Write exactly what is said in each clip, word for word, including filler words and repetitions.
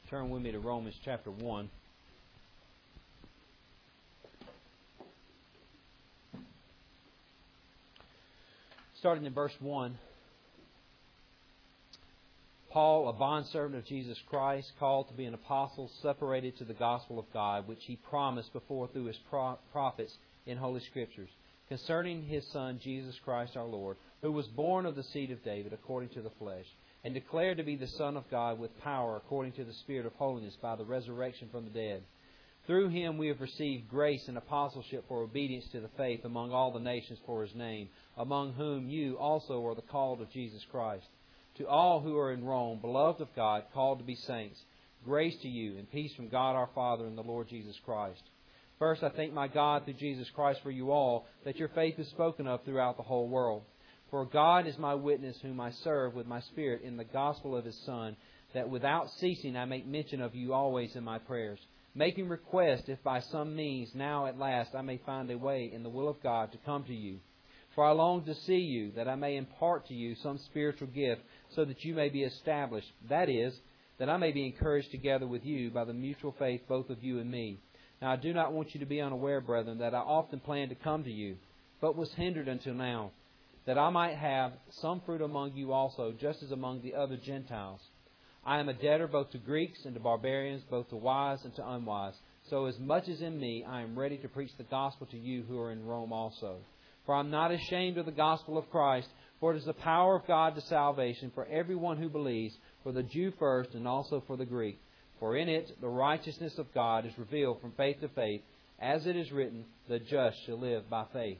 Turn with me to Romans chapter one. Starting in verse one. Paul, a bondservant of Jesus Christ, called to be an apostle, separated to the gospel of God, which He promised before through His prophets in Holy Scriptures, concerning His Son, Jesus Christ our Lord, who was born of the seed of David according to the flesh, and declared to be the Son of God with power according to the Spirit of holiness by the resurrection from the dead. Through Him we have received grace and apostleship for obedience to the faith among all the nations for His name, among whom you also are the called of Jesus Christ. To all who are in Rome, beloved of God, called to be saints, grace to you and peace from God our Father and the Lord Jesus Christ. First, I thank my God through Jesus Christ for you all, that your faith is spoken of throughout the whole world. For God is my witness, whom I serve with my Spirit in the gospel of His Son, that without ceasing I make mention of you always in my prayers, making request if by some means now at last I may find a way in the will of God to come to you. For I long to see you, that I may impart to you some spiritual gift, so that you may be established. That is, that I may be encouraged together with you by the mutual faith both of you and me. Now I do not want you to be unaware, brethren, that I often planned to come to you, but was hindered until now, that I might have some fruit among you also, just as among the other Gentiles. I am a debtor both to Greeks and to barbarians, both to wise and to unwise. So as much as in me, I am ready to preach the gospel to you who are in Rome also. For I am not ashamed of the gospel of Christ, for it is the power of God to salvation for everyone who believes, for the Jew first and also for the Greek. For in it the righteousness of God is revealed from faith to faith, as it is written, the just shall live by faith.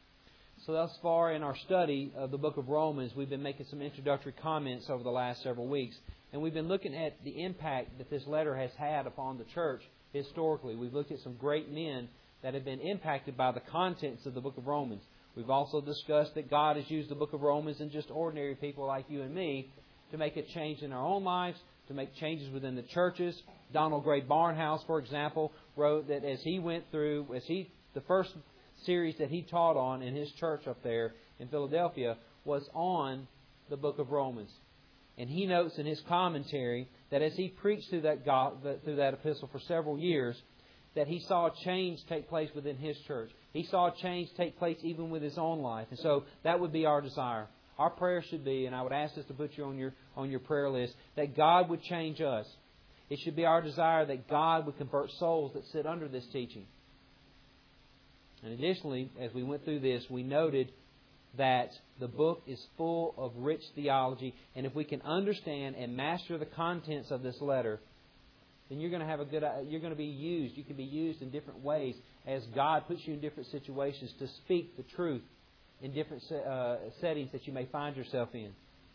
So thus far in our study of the book of Romans, we've been making some introductory comments over the last several weeks. And we've been looking at the impact that this letter has had upon the church historically. We've looked at some great men that have been impacted by the contents of the book of Romans. We've also discussed that God has used the book of Romans in just ordinary people like you and me to make a change in our own lives, to make changes within the churches. Donald Gray Barnhouse, for example, wrote that as he went through, as he the first series that he taught on in his church up there in Philadelphia was on the book of Romans. And he notes in his commentary that as he preached through that God, through that epistle for several years, that he saw a change take place within his church. He saw a change take place even with his own life. And so that would be our desire. Our prayer should be, and I would ask us to put you on your on your prayer list, that God would change us. It should be our desire that God would convert souls that sit under this teaching. And additionally, as we went through this, we noted that the book is full of rich theology. And if we can understand and master the contents of this letter, then you're going to have a good. You're going to be used. You can be used in different ways as God puts you in different situations to speak the truth in different uh, settings that you may find yourself in.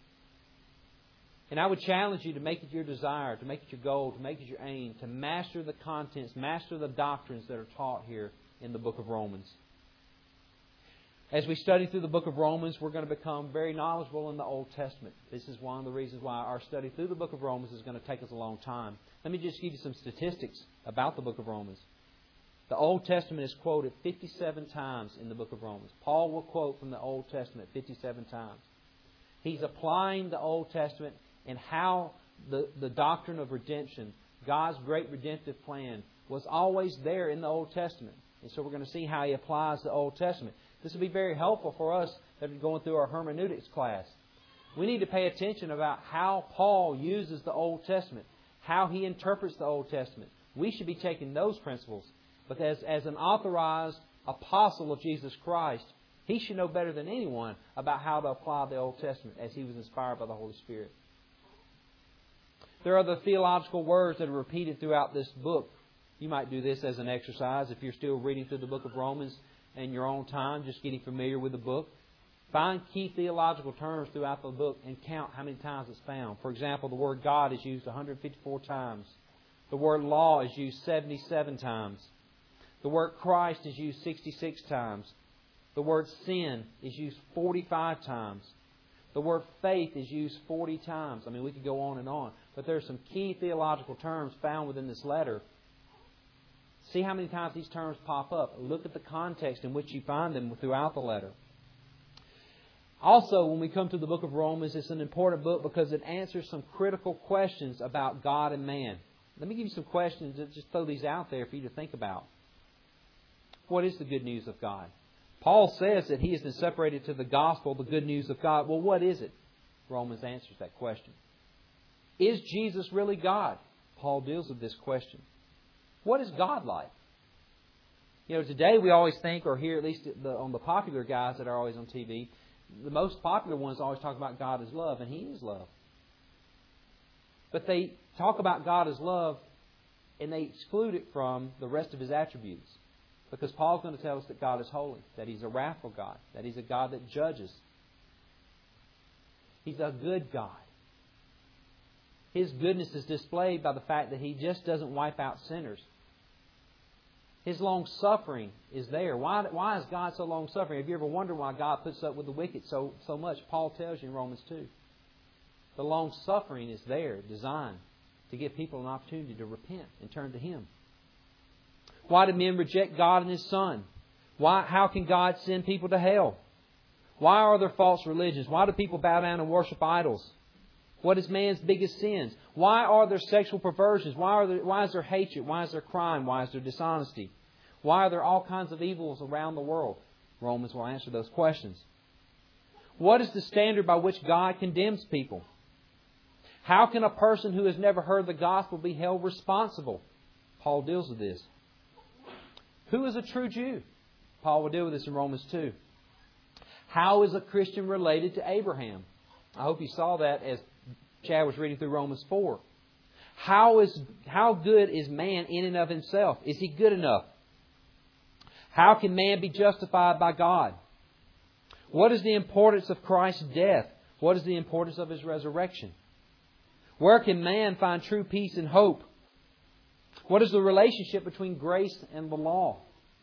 And I would challenge you to make it your desire, to make it your goal, to make it your aim, to master the contents, master the doctrines that are taught here in the book of Romans. As we study through the book of Romans, we're going to become very knowledgeable in the Old Testament. This is one of the reasons why our study through the book of Romans is going to take us a long time. Let me just give you some statistics about the book of Romans. The Old Testament is quoted fifty-seven times in the book of Romans. Paul will quote from the Old Testament fifty-seven times. He's applying the Old Testament and how the, the doctrine of redemption, God's great redemptive plan, was always there in the Old Testament. And so we're going to see how he applies the Old Testament. This will be very helpful for us that are going through our hermeneutics class. We need to pay attention about how Paul uses the Old Testament, how he interprets the Old Testament. We should be taking those principles. But as, as an authorized apostle of Jesus Christ, he should know better than anyone about how to apply the Old Testament as he was inspired by the Holy Spirit. There are other theological words that are repeated throughout this book. You might do this as an exercise if you're still reading through the book of Romans in your own time, just getting familiar with the book. Find key theological terms throughout the book and count how many times it's found. For example, the word God is used one hundred fifty-four times. The word law is used seventy-seven times. The word Christ is used sixty-six times. The word sin is used forty-five times. The word faith is used forty times. I mean, we could go on and on. But there are some key theological terms found within this letter. See how many times these terms pop up. Look at the context in which you find them throughout the letter. Also, when we come to the book of Romans, it's an important book because it answers some critical questions about God and man. let me give you some questions. Just throw these out there for you to think about. What is the good news of God? Paul says that he has been separated to the gospel, the good news of God. Well, what is it? Romans answers that question. Is Jesus really God? Paul deals with this question. What is God like? You know, today we always think, or hear at least the, on the popular guys that are always on T V, the most popular ones always talk about God as love, and He is love. But they talk about God as love, and they exclude it from the rest of His attributes. Because Paul's going to tell us that God is holy, that He's a wrathful God, that He's a God that judges. He's a good God. His goodness is displayed by the fact that He just doesn't wipe out sinners. His long-suffering is there. Why, why is God so long-suffering? Have you ever wondered why God puts up with the wicked so, so much? Paul tells you in Romans two. The long-suffering is there, designed to give people an opportunity to repent and turn to Him. Why do men reject God and His Son? Why? How can God send people to hell? Why are there false religions? Why do people bow down and worship idols? What is man's biggest sins? Why are there sexual perversions? Why, are there, why is there hatred? Why is there crime? Why is there dishonesty? Why are there all kinds of evils around the world? Romans will answer those questions. What is the standard by which God condemns people? How can a person who has never heard the gospel be held responsible? Paul deals with this. Who is a true Jew? Paul will deal with this in Romans two. How is a Christian related to Abraham? I hope you saw that as Chad was reading through Romans four. How is how good is man in and of himself? Is he good enough? How can man be justified by God? What is the importance of Christ's death? What is the importance of His resurrection? Where can man find true peace and hope? What is the relationship between grace and the law?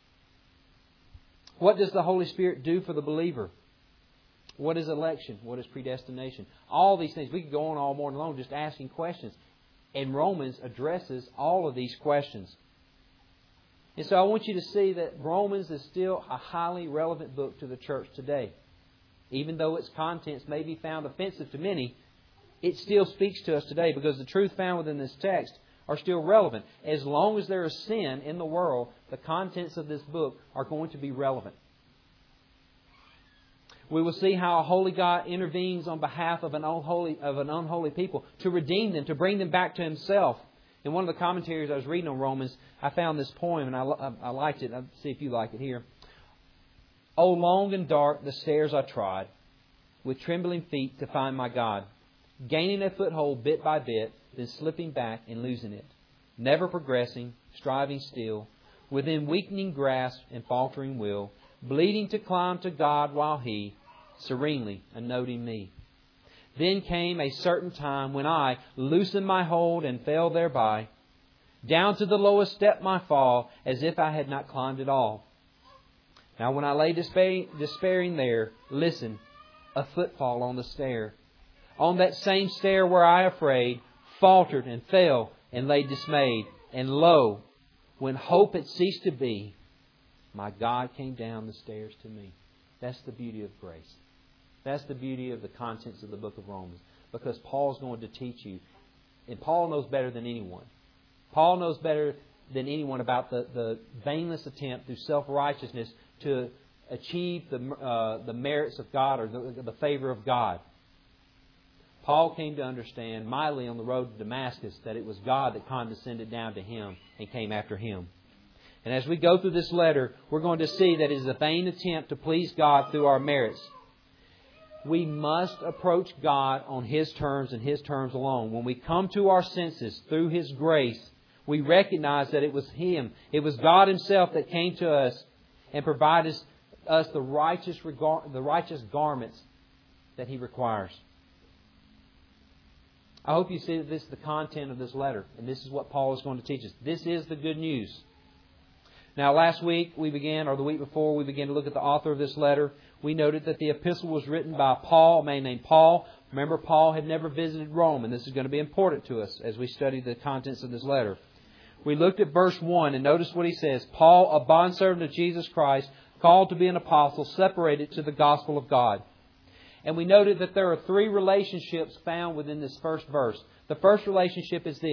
What does the Holy Spirit do for the believer? What is election? What is predestination? All these things. We could go on all morning long just asking questions. And Romans addresses all of these questions. And so I want you to see that Romans is still a highly relevant book to the church today. Even though its contents may be found offensive to many, it still speaks to us today because the truth found within this text are still relevant. As long as there is sin in the world, the contents of this book are going to be relevant. We will see how a holy God intervenes on behalf of an unholy of an unholy people to redeem them, to bring them back to Himself. In one of the commentaries I was reading on Romans, I found this poem and I, I, I liked it. I'll see if you like it here. Oh, long and dark the stairs I trod, with trembling feet to find my God, gaining a foothold bit by bit, then slipping back and losing it, never progressing, striving still, within weakening grasp and faltering will, bleeding to climb to God while He serenely anoting me. Then came a certain time when I loosened my hold and fell thereby, down to the lowest step my fall, as if I had not climbed at all. Now when I lay despairing, despairing there, listen, a footfall on the stair. On that same stair where I afraid, faltered and fell and lay dismayed. And lo, when hope had ceased to be, my God came down the stairs to me. That's the beauty of grace. That's the beauty of the contents of the book of Romans. Because Paul's going to teach you. And Paul knows better than anyone. Paul knows better than anyone about the, the vainless attempt through self-righteousness to achieve the, uh, the merits of God or the, the favor of God. Paul came to understand mightily on the road to Damascus that it was God that condescended down to him and came after him. And as we go through this letter, we're going to see that it is a vain attempt to please God through our merits. We must approach God on His terms and His terms alone. When we come to our senses through His grace, we recognize that it was Him. It was God Himself that came to us and provided us the righteous, the righteous garments that He requires. I hope you see that this is the content of this letter. And this is what Paul is going to teach us. This is the good news. Now, last week we began, or the week before, we began to look at the author of this letter. We noted that the epistle was written by Paul, a man named Paul. Remember, Paul had never visited Rome, and this is going to be important to us as we study the contents of this letter. We looked at verse one, and notice what he says. Paul, a bondservant of Jesus Christ, called to be an apostle, separated to the gospel of God. And we noted that there are three relationships found within this first verse. The first relationship is this.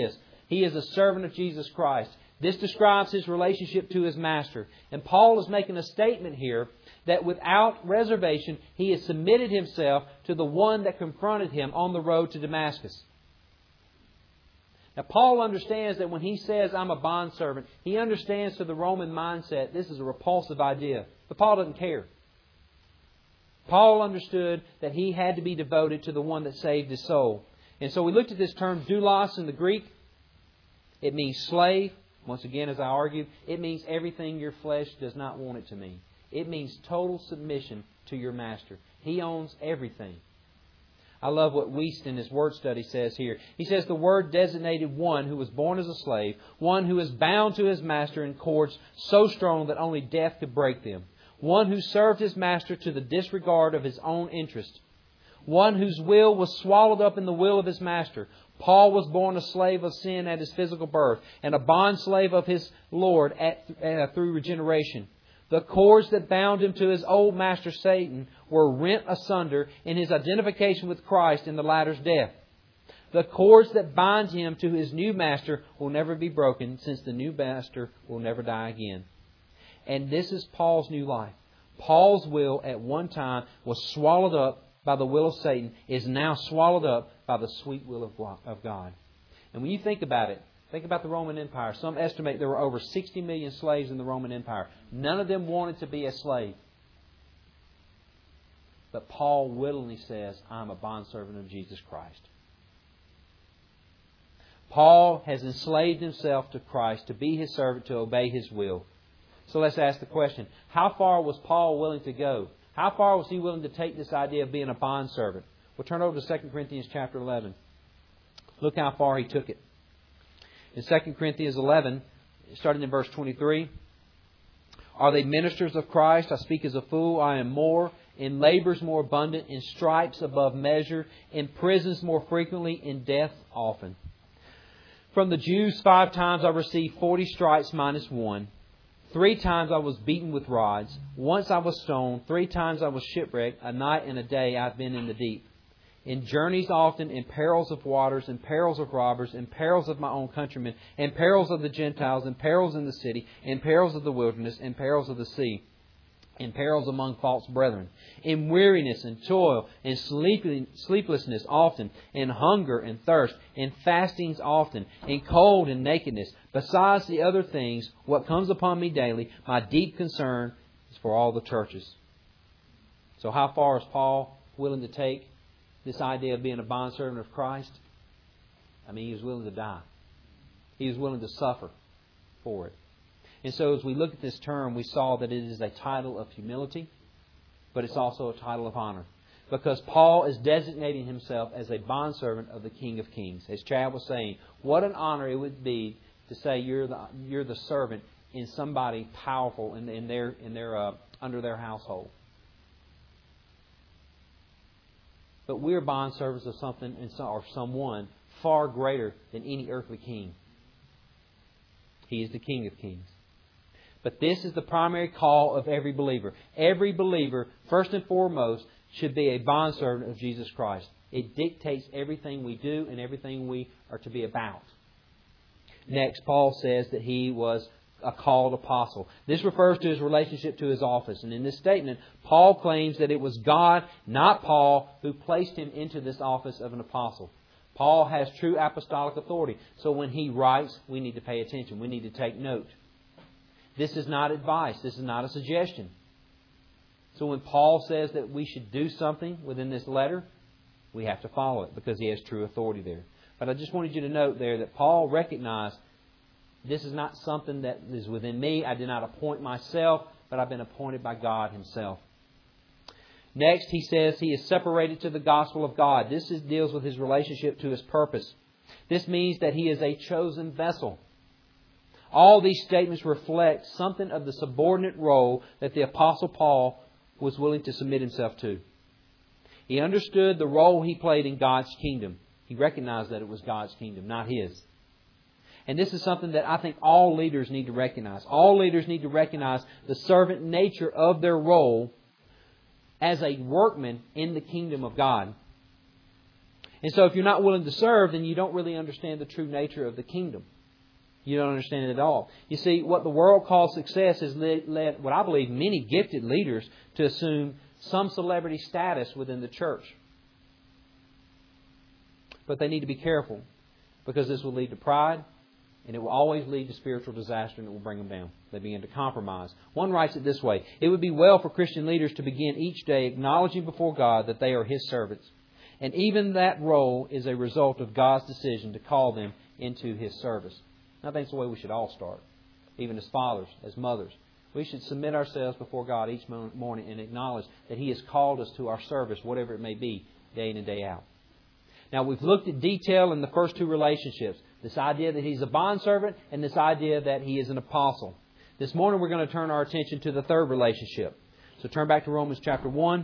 He is a servant of Jesus Christ. This describes his relationship to his master. And Paul is making a statement here that without reservation, he has submitted himself to the one that confronted him on the road to Damascus. Now, Paul understands that when he says, I'm a bondservant, he understands to the Roman mindset this is a repulsive idea. But Paul doesn't care. Paul understood that he had to be devoted to the one that saved his soul. And so we looked at this term doulos in the Greek. It means slave. Once again, as I argued, it means everything your flesh does not want it to mean. It means total submission to your master. He owns everything. I love what Wiest in his word study says here. He says the word designated one who was born as a slave, one who is bound to his master in cords so strong that only death could break them, one who served his master to the disregard of his own interest, one whose will was swallowed up in the will of his master. Paul was born a slave of sin at his physical birth and a bond slave of his Lord at, uh, through regeneration. The cords that bound him to his old master Satan were rent asunder in his identification with Christ in the latter's death. The cords that bind him to his new master will never be broken, since the new master will never die again. And this is Paul's new life. Paul's will at one time was swallowed up by the will of Satan, is now swallowed up by the sweet will of God. And when you think about it, think about the Roman Empire. Some estimate there were over sixty million slaves in the Roman Empire. None of them wanted to be a slave. But Paul willingly says, I'm a bondservant of Jesus Christ. Paul has enslaved himself to Christ to be His servant, to obey His will. So let's ask the question, how far was Paul willing to go? How far was he willing to take this idea of being a bondservant? We'll turn over to Second Corinthians chapter eleven. Look how far he took it. In Second Corinthians eleven, starting in verse twenty-three, are they ministers of Christ? I speak as a fool. I am more. In labors more abundant. In stripes above measure. In prisons more frequently. In death often. From the Jews five times I received forty stripes minus one. Three times I was beaten with rods. Once I was stoned. Three times I was shipwrecked. A night and a day I've been in the deep. In journeys often, in perils of waters, in perils of robbers, in perils of my own countrymen, in perils of the Gentiles, in perils in the city, in perils of the wilderness, in perils of the sea, in perils among false brethren, in weariness and toil, in sleeplessness often, in hunger and thirst, in fastings often, in cold and nakedness. Besides the other things, what comes upon me daily, my deep concern is for all the churches. So how far is Paul willing to take this idea of being a bondservant of Christ? I mean, he was willing to die. He was willing to suffer for it. And so as we look at this term, we saw that it is a title of humility, but it's also a title of honor. Because Paul is designating himself as a bondservant of the King of Kings. As Chad was saying, what an honor it would be to say you're the you're the servant in somebody powerful in, in their in their uh, under their household. But we're bondservants of something or someone far greater than any earthly king. He is the King of Kings. But this is the primary call of every believer. Every believer, first and foremost, should be a bondservant of Jesus Christ. It dictates everything we do and everything we are to be about. Next, Paul says that he was a called apostle. This refers to his relationship to his office. And in this statement, Paul claims that it was God, not Paul, who placed him into this office of an apostle. Paul has true apostolic authority. So when he writes, we need to pay attention. We need to take note. This is not advice. This is not a suggestion. So when Paul says that we should do something within this letter, we have to follow it because he has true authority there. But I just wanted you to note there that Paul recognized this is not something that is within me. I did not appoint myself, but I've been appointed by God Himself. Next, he says he is separated to the gospel of God. This is, deals with his relationship to His purpose. This means that he is a chosen vessel. All these statements reflect something of the subordinate role that the Apostle Paul was willing to submit himself to. He understood the role he played in God's kingdom. He recognized that it was God's kingdom, not his. And this is something that I think all leaders need to recognize. All leaders need to recognize the servant nature of their role as a workman in the kingdom of God. And so if you're not willing to serve, then you don't really understand the true nature of the kingdom. You don't understand it at all. You see, what the world calls success has led, led what I believe, many gifted leaders to assume some celebrity status within the church. But they need to be careful, because this will lead to pride, and it will always lead to spiritual disaster, and it will bring them down. They begin to compromise. One writes it this way: it would be well for Christian leaders to begin each day acknowledging before God that they are His servants. And even that role is a result of God's decision to call them into His service. And I think it's the way we should all start, even as fathers, as mothers. We should submit ourselves before God each morning and acknowledge that He has called us to our service, whatever it may be, day in and day out. Now, we've looked at detail in the first two relationships. This idea that He's a bondservant and this idea that He is an apostle. This morning we're going to turn our attention to the third relationship. So turn back to Romans chapter one.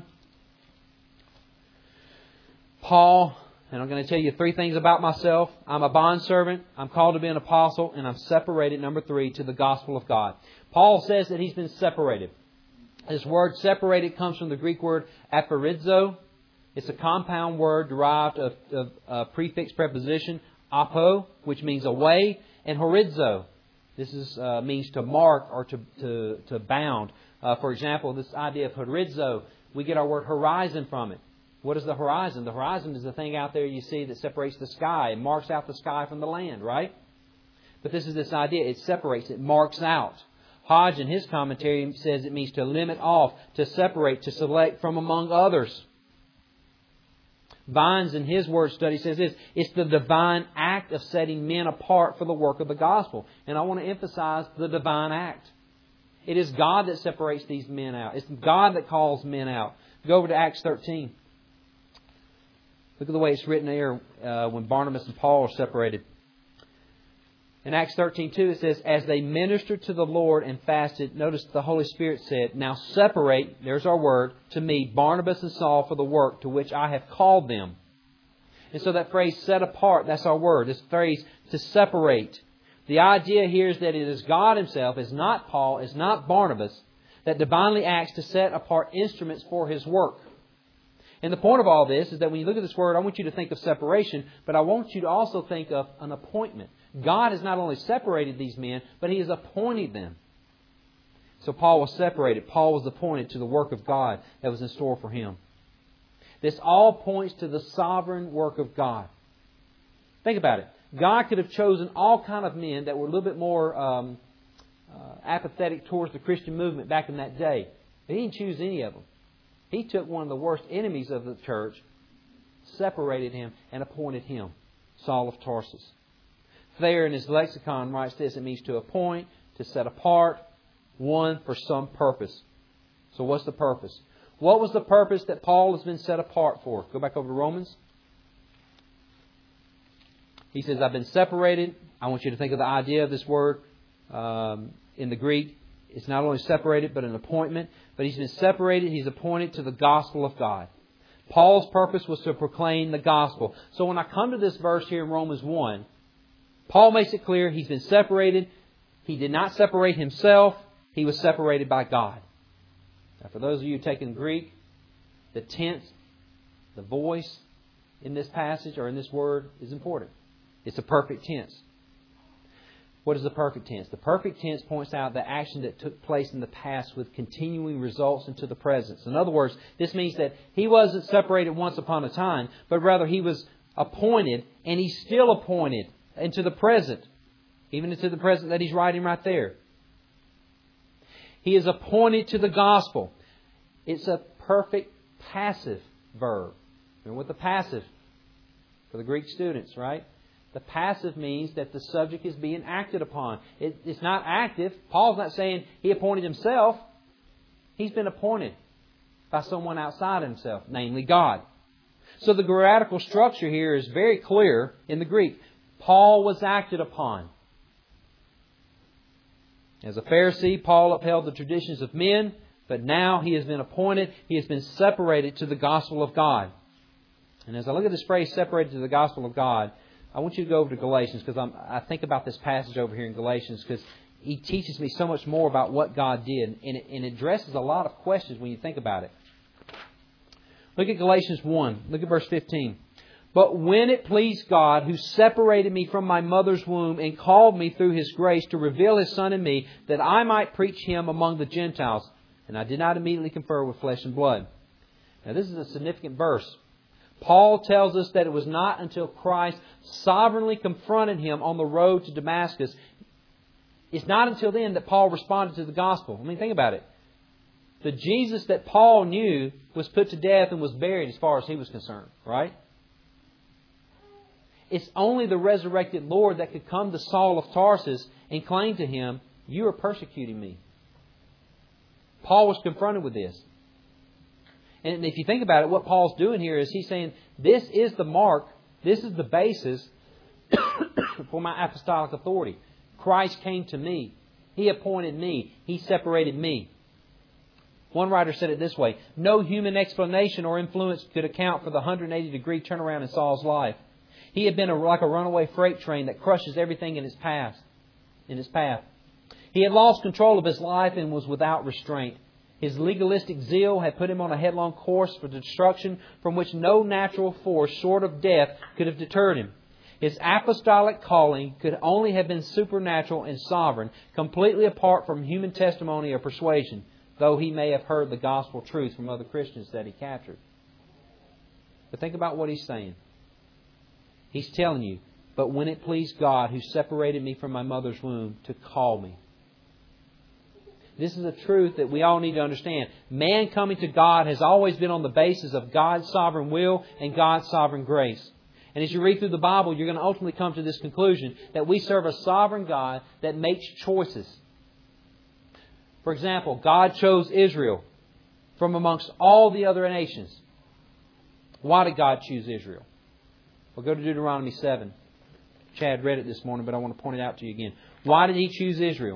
Paul, and I'm going to tell you three things about myself. I'm a bondservant, I'm called to be an apostle, and I'm separated, number three, to the gospel of God. Paul says that he's been separated. This word separated comes from the Greek word aporizo. It's a compound word derived of, of a prefix preposition, apo, which means away, and horizo. This is, uh, means to mark or to, to, to bound. Uh, for example, this idea of horizo, we get our word horizon from it. What is the horizon? The horizon is the thing out there you see that separates the sky. It marks out the sky from the land, right? But this is this idea. It separates. It marks out. Hodge, in his commentary, says it means to limit off, to separate, to select from among others. Vines, in his word study, says this: it's the divine act of setting men apart for the work of the gospel. And I want to emphasize the divine act. It is God that separates these men out. It's God that calls men out. Go over to Acts thirteen. Look at the way it's written there uh, when Barnabas and Paul are separated. In Acts thirteen two, it says, as they ministered to the Lord and fasted, notice the Holy Spirit said, now separate, there's our word, to me, Barnabas and Saul for the work to which I have called them. And so that phrase, set apart, that's our word. This phrase, to separate. The idea here is that it is God Himself, it's not Paul, it's not Barnabas, that divinely acts to set apart instruments for His work. And the point of all this is that when you look at this word, I want you to think of separation, but I want you to also think of an appointment. God has not only separated these men, but He has appointed them. So Paul was separated. Paul was appointed to the work of God that was in store for him. This all points to the sovereign work of God. Think about it. God could have chosen all kind of men that were a little bit more um, uh, apathetic towards the Christian movement back in that day. But He didn't choose any of them. He took one of the worst enemies of the church, separated him, and appointed him, Saul of Tarsus. Thayer, in his lexicon, writes this: it means to appoint, to set apart, one for some purpose. So what's the purpose? What was the purpose that Paul has been set apart for? Go back over to Romans. He says, I've been separated. I want you to think of the idea of this word um, in the Greek. It's not only separated, but an appointment. But he's been separated. He's appointed to the gospel of God. Paul's purpose was to proclaim the gospel. So when I come to this verse here in Romans one, Paul makes it clear he's been separated. He did not separate himself. He was separated by God. Now, for those of you taking Greek, the tense, the voice in this passage or in this word is important. It's a perfect tense. What is the perfect tense? The perfect tense points out the action that took place in the past with continuing results into the present. In other words, this means that he wasn't separated once upon a time, but rather he was appointed, and he's still appointed into the present, even into the present that he's writing right there. He is appointed to the gospel. It's a perfect passive verb. Remember what the passive for the Greek students, right? The passive means that the subject is being acted upon. It, it's not active. Paul's not saying he appointed himself. He's been appointed by someone outside himself, namely God. So the grammatical structure here is very clear in the Greek. Paul was acted upon. As a Pharisee, Paul upheld the traditions of men, but now he has been appointed. He has been separated to the gospel of God. And as I look at this phrase, separated to the gospel of God, I want you to go over to Galatians, because I'm, I think about this passage over here in Galatians, because he teaches me so much more about what God did. And it, and it addresses a lot of questions when you think about it. Look at Galatians one. Look at verse fifteen. But when it pleased God, who separated me from my mother's womb and called me through His grace to reveal His Son in me, that I might preach Him among the Gentiles, and I did not immediately confer with flesh and blood. Now this is a significant verse. Paul tells us that it was not until Christ sovereignly confronted him on the road to Damascus, it's not until then that Paul responded to the gospel. I mean, think about it. The Jesus that Paul knew was put to death and was buried as far as he was concerned, right? It's only the resurrected Lord that could come to Saul of Tarsus and claim to him, "You are persecuting me." Paul was confronted with this. And if you think about it, what Paul's doing here is he's saying, this is the mark, this is the basis for my apostolic authority. Christ came to me. He appointed me. He separated me. One writer said it this way: no human explanation or influence could account for the one hundred eighty degree turnaround in Saul's life. He had been a, like a runaway freight train that crushes everything in his path. In his path. He had lost control of his life and was without restraint. His legalistic zeal had put him on a headlong course for destruction from which no natural force short of death could have deterred him. His apostolic calling could only have been supernatural and sovereign, completely apart from human testimony or persuasion, though he may have heard the gospel truth from other Christians that he captured. But think about what he's saying. He's telling you, but when it pleased God, who separated me from my mother's womb, to call me. This is a truth that we all need to understand. Man coming to God has always been on the basis of God's sovereign will and God's sovereign grace. And as you read through the Bible, you're going to ultimately come to this conclusion that we serve a sovereign God that makes choices. For example, God chose Israel from amongst all the other nations. Why did God choose Israel? We'll go to Deuteronomy seven. Chad read it this morning, but I want to point it out to you again. Why did He choose Israel?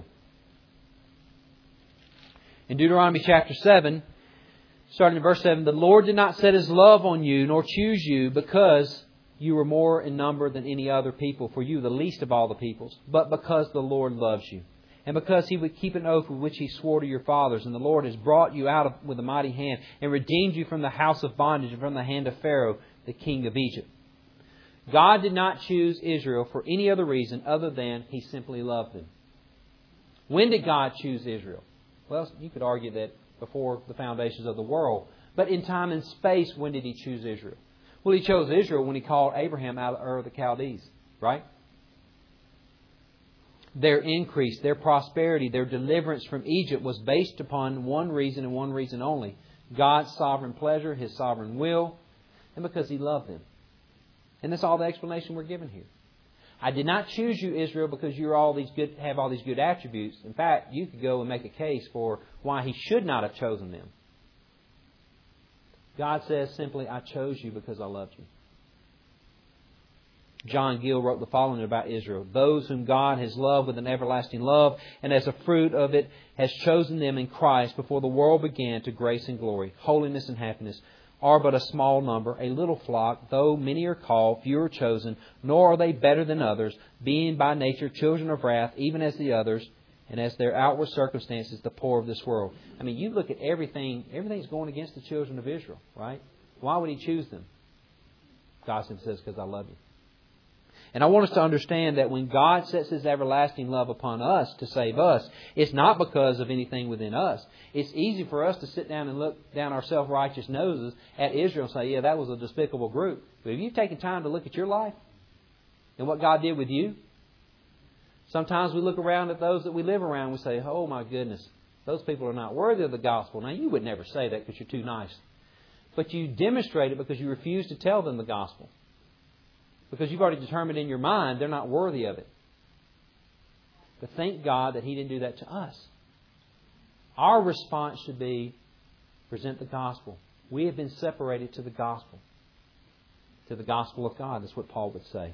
In Deuteronomy chapter seven, starting in verse seven, the Lord did not set His love on you, nor choose you, because you were more in number than any other people, for you the least of all the peoples, but because the Lord loves you, and because He would keep an oath with which He swore to your fathers, and the Lord has brought you out of, with a mighty hand, and redeemed you from the house of bondage and from the hand of Pharaoh, the king of Egypt. God did not choose Israel for any other reason other than He simply loved them. When did God choose Israel? Well, you could argue that before the foundations of the world. But in time and space, when did He choose Israel? Well, He chose Israel when He called Abraham out of Ur of the Chaldees, right? Their increase, their prosperity, their deliverance from Egypt was based upon one reason and one reason only: God's sovereign pleasure, His sovereign will, and because He loved them. And that's all the explanation we're given here. I did not choose you, Israel, because you're all these good, have all these good attributes. In fact, you could go and make a case for why He should not have chosen them. God says simply, I chose you because I loved you. John Gill wrote the following about Israel: those whom God has loved with an everlasting love, and as a fruit of it has chosen them in Christ before the world began to grace and glory, holiness and happiness, are but a small number, a little flock, though many are called, few are chosen, nor are they better than others, being by nature children of wrath, even as the others, and as their outward circumstances the poor of this world. I mean, you look at everything, everything's going against the children of Israel, right? Why would He choose them? God says, because I love you. And I want us to understand that when God sets His everlasting love upon us to save us, it's not because of anything within us. It's easy for us to sit down and look down our self-righteous noses at Israel and say, yeah, that was a despicable group. But have you taken time to look at your life and what God did with you? Sometimes we look around at those that we live around and we say, oh my goodness, those people are not worthy of the gospel. Now, you would never say that because you're too nice. But you demonstrate it because you refuse to tell them the gospel. Because you've already determined in your mind they're not worthy of it. But thank God that He didn't do that to us. Our response should be, present the gospel. We have been separated to the gospel. To the gospel of God. That's what Paul would say.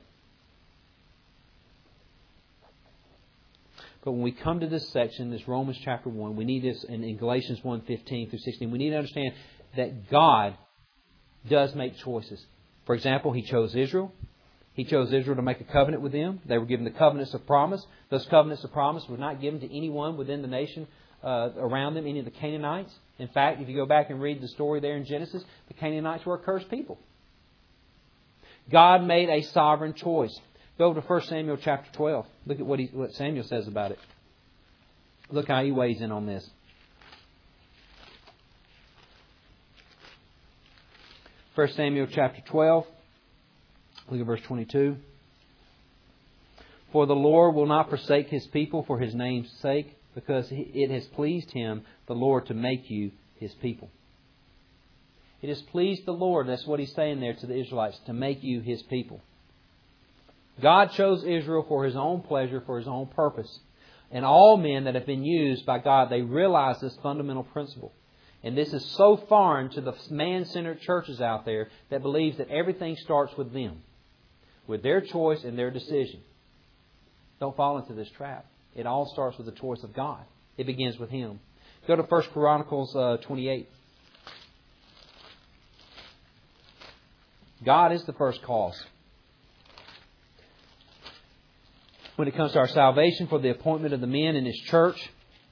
But when we come to this section, this Romans chapter one, we need this, and in Galatians one, fifteen through sixteen, we need to understand that God does make choices. For example, He chose Israel. He chose Israel to make a covenant with them. They were given the covenants of promise. Those covenants of promise were not given to anyone within the nation uh, around them, any of the Canaanites. In fact, if you go back and read the story there in Genesis, the Canaanites were a cursed people. God made a sovereign choice. Go over to First Samuel chapter twelve. Look at what, he, what Samuel says about it. Look how he weighs in on this. First Samuel chapter twelve. Look at verse twenty-two. For the Lord will not forsake His people for His name's sake, because it has pleased Him, the Lord, to make you His people. It has pleased the Lord, that's what He's saying there to the Israelites, to make you His people. God chose Israel for His own pleasure, for His own purpose. And all men that have been used by God, they realize this fundamental principle. And this is so foreign to the man-centered churches out there that believes that everything starts with them, with their choice and their decision. Don't fall into this trap. It all starts with the choice of God. It begins with Him. Go to First Chronicles uh, twenty-eight. God is the first cause. When it comes to our salvation, for the appointment of the men in His church.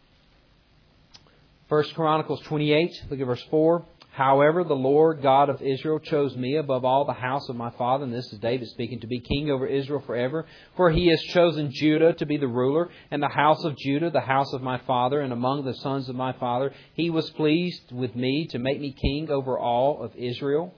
First Chronicles twenty-eight, look at verse four. However, the Lord God of Israel chose me above all the house of my father, and this is David speaking, to be king over Israel forever. For He has chosen Judah to be the ruler, and the house of Judah, the house of my father, and among the sons of my father. He was pleased with me to make me king over all of Israel.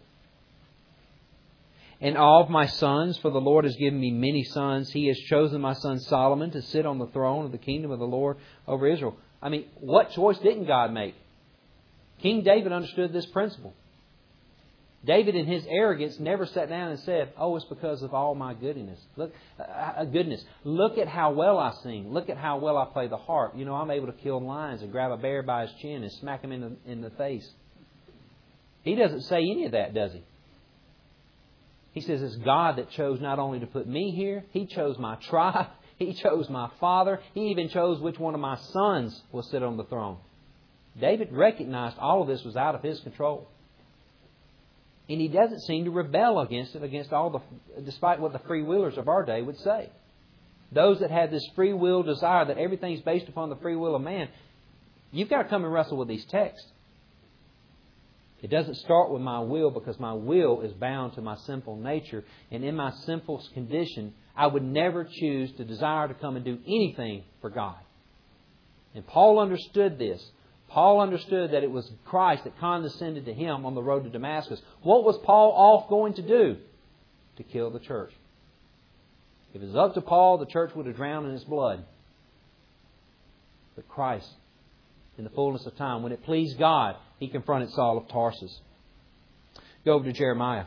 And all of my sons, for the Lord has given me many sons. He has chosen my son Solomon to sit on the throne of the kingdom of the Lord over Israel. I mean, what choice didn't God make? King David understood this principle. David, in his arrogance, never sat down and said, "Oh, it's because of all my goodness. Look, uh, goodness. Look at how well I sing. Look at how well I play the harp. You know, I'm able to kill lions and grab a bear by his chin and smack him in the in the face." He doesn't say any of that, does he? He says it's God that chose not only to put me here, He chose my tribe. He chose my father. He even chose which one of my sons will sit on the throne. David recognized all of this was out of his control. And he doesn't seem to rebel against it, against all the, despite what the freewheelers of our day would say. Those that have this free will desire that everything's based upon the free will of man, you've got to come and wrestle with these texts. It doesn't start with my will, because my will is bound to my sinful nature. And in my sinful condition, I would never choose to desire to come and do anything for God. And Paul understood this. Paul understood that it was Christ that condescended to him on the road to Damascus. What was Paul off going to do? To kill the church. If it was up to Paul, the church would have drowned in its blood. But Christ, in the fullness of time, when it pleased God, He confronted Saul of Tarsus. Go over to Jeremiah.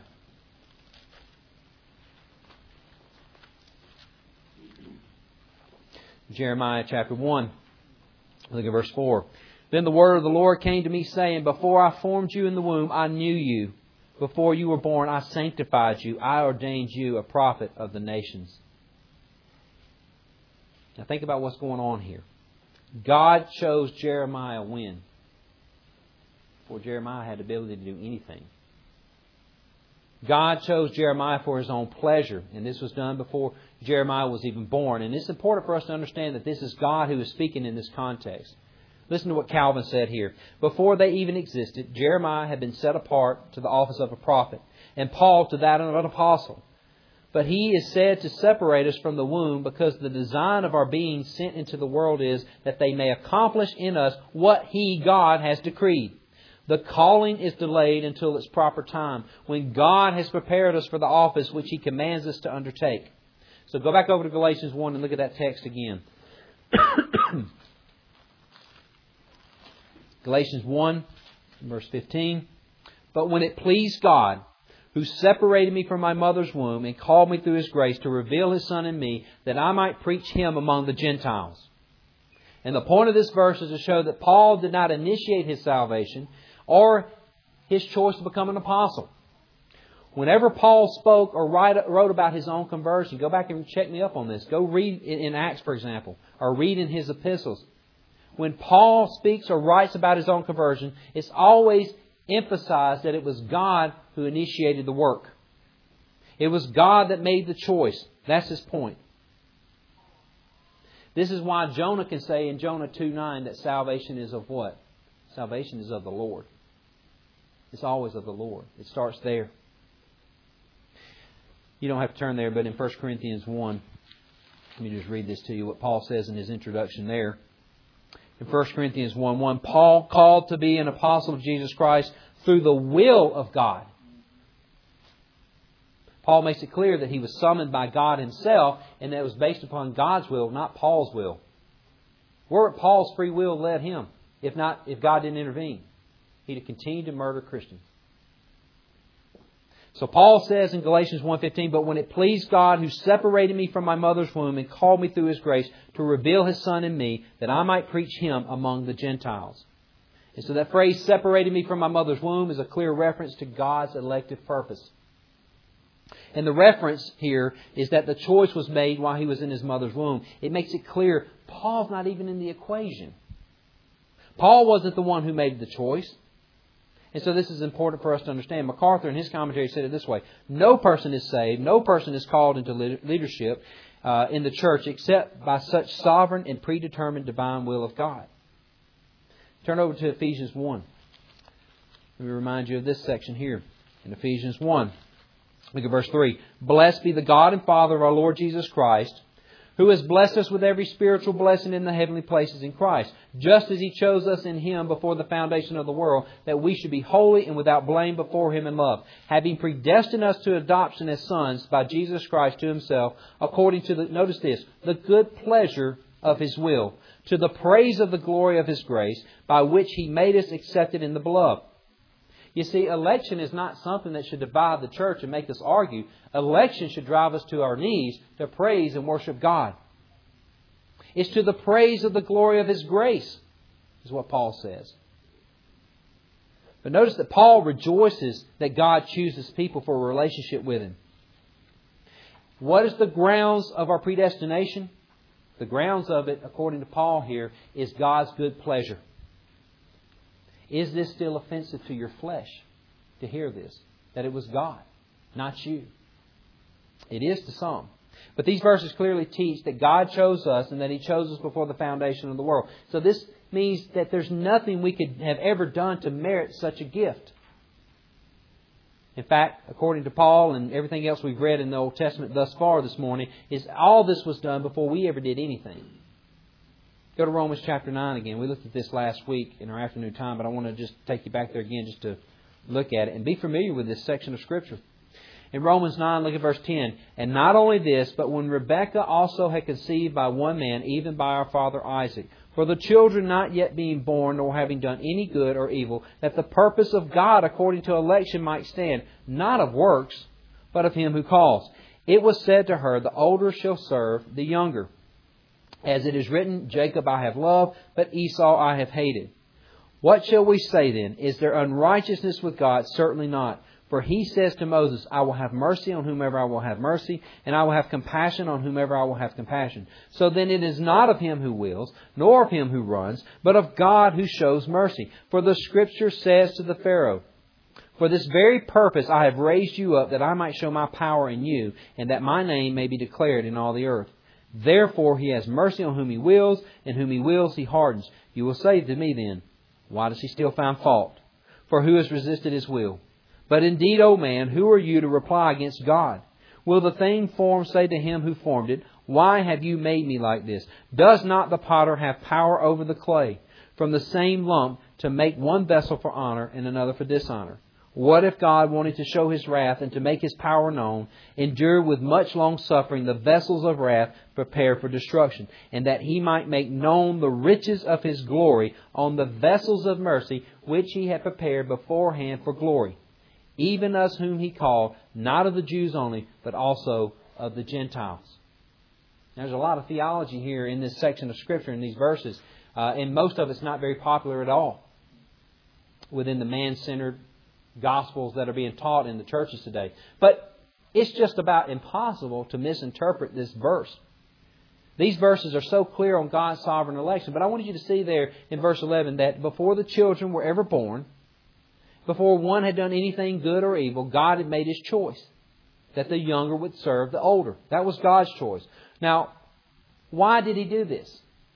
Jeremiah chapter one. Look at verse four. Then the word of the Lord came to me, saying, Before I formed you in the womb, I knew you. Before you were born, I sanctified you. I ordained you a prophet of the nations. Now think about what's going on here. God chose Jeremiah when? Before Jeremiah had the ability to do anything. God chose Jeremiah for His own pleasure. And this was done before Jeremiah was even born. And it's important for us to understand that this is God who is speaking in this context. Listen to what Calvin said here. Before they even existed, Jeremiah had been set apart to the office of a prophet, and Paul to that of an apostle. But he is said to separate us from the womb, because the design of our being sent into the world is that they may accomplish in us what He, God, has decreed. The calling is delayed until its proper time, when God has prepared us for the office which He commands us to undertake. So go back over to Galatians one and look at that text again. Galatians one, verse fifteen. But when it pleased God, who separated me from my mother's womb and called me through His grace to reveal His Son in me, that I might preach Him among the Gentiles. And the point of this verse is to show that Paul did not initiate his salvation or his choice to become an apostle. Whenever Paul spoke or write, wrote about his own conversion, go back and check me up on this. Go read in Acts, for example, or read in his epistles. When Paul speaks or writes about his own conversion, it's always emphasized that it was God who initiated the work. It was God that made the choice. That's his point. This is why Jonah can say in Jonah two nine that salvation is of what? Salvation is of the Lord. It's always of the Lord. It starts there. You don't have to turn there, but in First Corinthians one, let me just read this to you, what Paul says in his introduction there. In First Corinthians one one, Paul, called to be an apostle of Jesus Christ through the will of God. Paul makes it clear that he was summoned by God Himself, and that it was based upon God's will, not Paul's will. Where would Paul's free will led him, if not, if God didn't intervene? He'd have continued to murder Christians. So Paul says in Galatians one fifteen, but when it pleased God who separated me from my mother's womb and called me through His grace to reveal His Son in me, that I might preach Him among the Gentiles. And so that phrase, separated me from my mother's womb, is a clear reference to God's elective purpose. And the reference here is that the choice was made while he was in his mother's womb. It makes it clear Paul's not even in the equation. Paul wasn't the one who made the choice. And so this is important for us to understand. MacArthur in his commentary said it this way. No person is saved, no person is called into leadership uh, in the church except by such sovereign and predetermined divine will of God. Turn over to Ephesians one. Let me remind you of this section here in Ephesians one. Look at verse three. Blessed be the God and Father of our Lord Jesus Christ, who has blessed us with every spiritual blessing in the heavenly places in Christ, just as He chose us in Him before the foundation of the world, that we should be holy and without blame before Him in love, having predestined us to adoption as sons by Jesus Christ to Himself, according to the, notice this, the good pleasure of His will, to the praise of the glory of His grace, by which He made us accepted in the Beloved. You see, election is not something that should divide the church and make us argue. Election should drive us to our knees to praise and worship God. It's to the praise of the glory of His grace, is what Paul says. But notice that Paul rejoices that God chooses people for a relationship with Him. What is the grounds of our predestination? The grounds of it, according to Paul here, is God's good pleasure. Is this still offensive to your flesh to hear this? That it was God, not you. It is to some. But these verses clearly teach that God chose us and that He chose us before the foundation of the world. So this means that there's nothing we could have ever done to merit such a gift. In fact, according to Paul and everything else we've read in the Old Testament thus far this morning, is all this was done before we ever did anything. Go to Romans chapter nine again. We looked at this last week in our afternoon time, but I want to just take you back there again just to look at it and be familiar with this section of Scripture. In Romans nine, look at verse ten. And not only this, but when Rebekah also had conceived by one man, even by our father Isaac, for the children not yet being born, nor having done any good or evil, that the purpose of God according to election might stand, not of works, but of Him who calls. It was said to her, the older shall serve the younger. As it is written, Jacob I have loved, but Esau I have hated. What shall we say then? Is there unrighteousness with God? Certainly not. For He says to Moses, I will have mercy on whomever I will have mercy, and I will have compassion on whomever I will have compassion. So then it is not of him who wills, nor of him who runs, but of God who shows mercy. For the Scripture says to the Pharaoh, for this very purpose I have raised you up, that I might show my power in you, and that my name may be declared in all the earth. Therefore He has mercy on whom He wills, and whom He wills He hardens. You will say to me then, why does He still find fault? For who has resisted His will? But indeed, O man, who are you to reply against God? Will the thing formed say to Him who formed it, why have you made me like this? Does not the potter have power over the clay, from the same lump to make one vessel for honor and another for dishonor? What if God, wanting to show His wrath and to make His power known, endured with much long suffering the vessels of wrath prepared for destruction, and that He might make known the riches of His glory on the vessels of mercy which He had prepared beforehand for glory, even us whom He called, not of the Jews only, but also of the Gentiles. There's a lot of theology here in this section of Scripture, in these verses, uh, and most of it's not very popular at all within the man-centered gospels that are being taught in the churches today. But it's just about impossible to misinterpret this verse. These verses are so clear on God's sovereign election. But I wanted you to see there in verse eleven that before the children were ever born, before one had done anything good or evil, God had made His choice, that the younger would serve the older. That was God's choice. Now, why did He do this?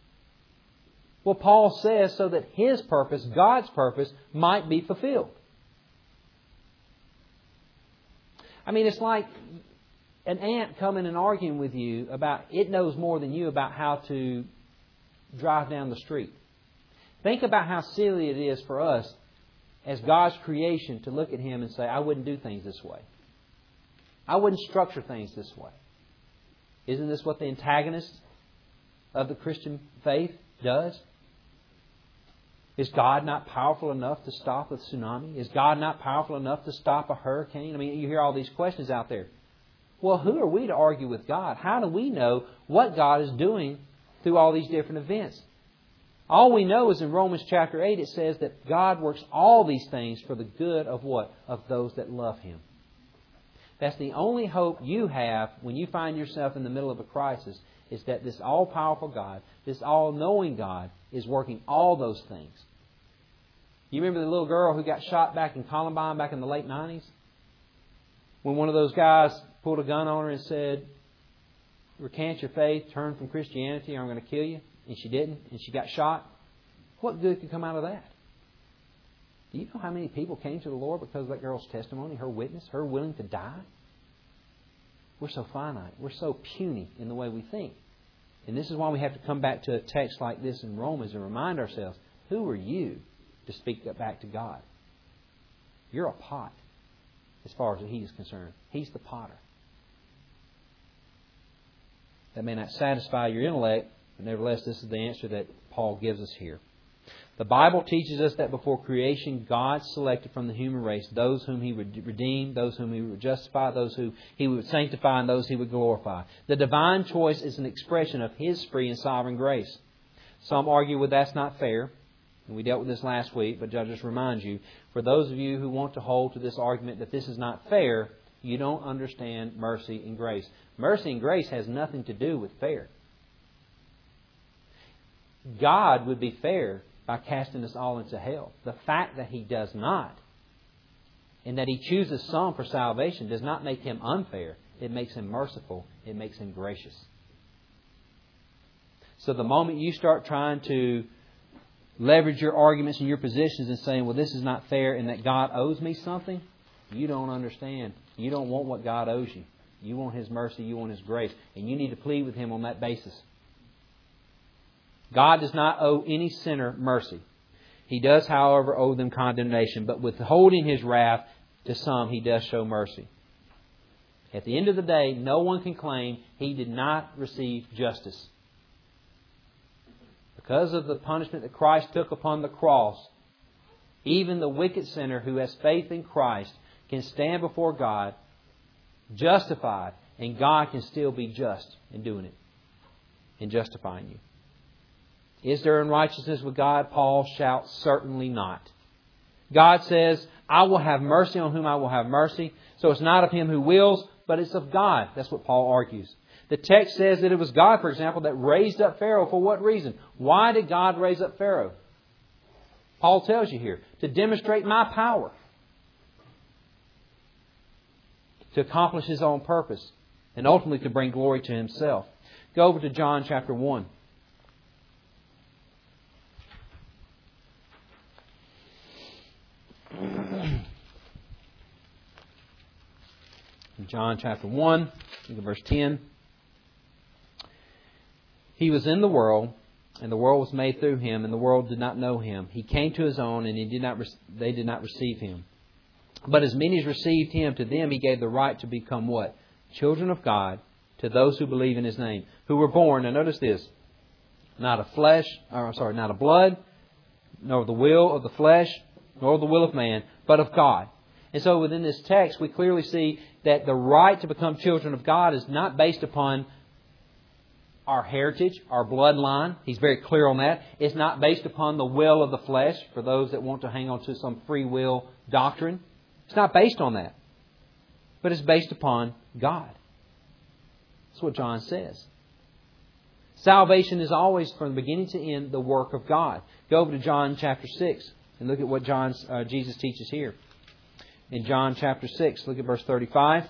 Well, Paul says so that His purpose, God's purpose, might be fulfilled. I mean, it's like an ant coming and arguing with you about it knows more than you about how to drive down the street. Think about how silly it is for us as God's creation to look at Him and say, I wouldn't do things this way. I wouldn't structure things this way. Isn't this what the antagonist of the Christian faith does? Is God not powerful enough to stop a tsunami? Is God not powerful enough to stop a hurricane? I mean, you hear all these questions out there. Well, who are we to argue with God? How do we know what God is doing through all these different events? All we know is in Romans chapter eight, it says that God works all these things for the good of what? Of those that love Him. That's the only hope you have when you find yourself in the middle of a crisis, is that this all-powerful God, this all-knowing God, is working all those things. You remember the little girl who got shot back in Columbine back in the late nineties? When one of those guys pulled a gun on her and said, recant your faith, turn from Christianity, or I'm going to kill you. And she didn't, and she got shot. What good could come out of that? Do you know how many people came to the Lord because of that girl's testimony, her witness, her willing to die? We're so finite. We're so puny in the way we think. And this is why we have to come back to a text like this in Romans and remind ourselves, who are you to speak that back to God? You're a pot as far as He is concerned. He's the potter. That may not satisfy your intellect, but nevertheless, this is the answer that Paul gives us here. The Bible teaches us that before creation, God selected from the human race those whom He would redeem, those whom He would justify, those who He would sanctify, and those He would glorify. The divine choice is an expression of His free and sovereign grace. Some argue well, that's not fair. And we dealt with this last week, but I'll just remind you, for those of you who want to hold to this argument that this is not fair, you don't understand mercy and grace. Mercy and grace has nothing to do with fair. God would be fair by casting us all into hell. The fact that He does not, and that He chooses some for salvation, does not make Him unfair. It makes Him merciful. It makes Him gracious. So the moment you start trying to leverage your arguments and your positions and saying, well, this is not fair and that God owes me something, you don't understand. You don't want what God owes you. You want His mercy. You want His grace. And you need to plead with Him on that basis. God does not owe any sinner mercy. He does, however, owe them condemnation. But withholding His wrath to some, He does show mercy. At the end of the day, no one can claim He did not receive justice. Because of the punishment that Christ took upon the cross, even the wicked sinner who has faith in Christ can stand before God justified, and God can still be just in doing it, in justifying you. Is there unrighteousness with God? Paul shouts, certainly not. God says, I will have mercy on whom I will have mercy. So it's not of him who wills, but it's of God. That's what Paul argues. The text says that it was God, for example, that raised up Pharaoh. For what reason? Why did God raise up Pharaoh? Paul tells you here, to demonstrate my power. To accomplish His own purpose. And ultimately to bring glory to Himself. Go over to John chapter one. John chapter one, look at verse ten. He was in the world, and the world was made through Him, and the world did not know Him. He came to His own, and he did not. they did not receive Him. But as many as received Him, to them He gave the right to become what? Children of God, to those who believe in His name, who were born, and notice this, not of flesh, or I'm sorry, not of blood, nor of the will of the flesh, nor the will of man, but of God. And so within this text, we clearly see that the right to become children of God is not based upon our heritage, our bloodline. He's very clear on that. It's not based upon the will of the flesh, for those that want to hang on to some free will doctrine. It's not based on that. But it's based upon God. That's what John says. Salvation is always, from the beginning to end, the work of God. Go over to John chapter six and look at what John, uh, Jesus teaches here. In John chapter six, look at verse thirty-five.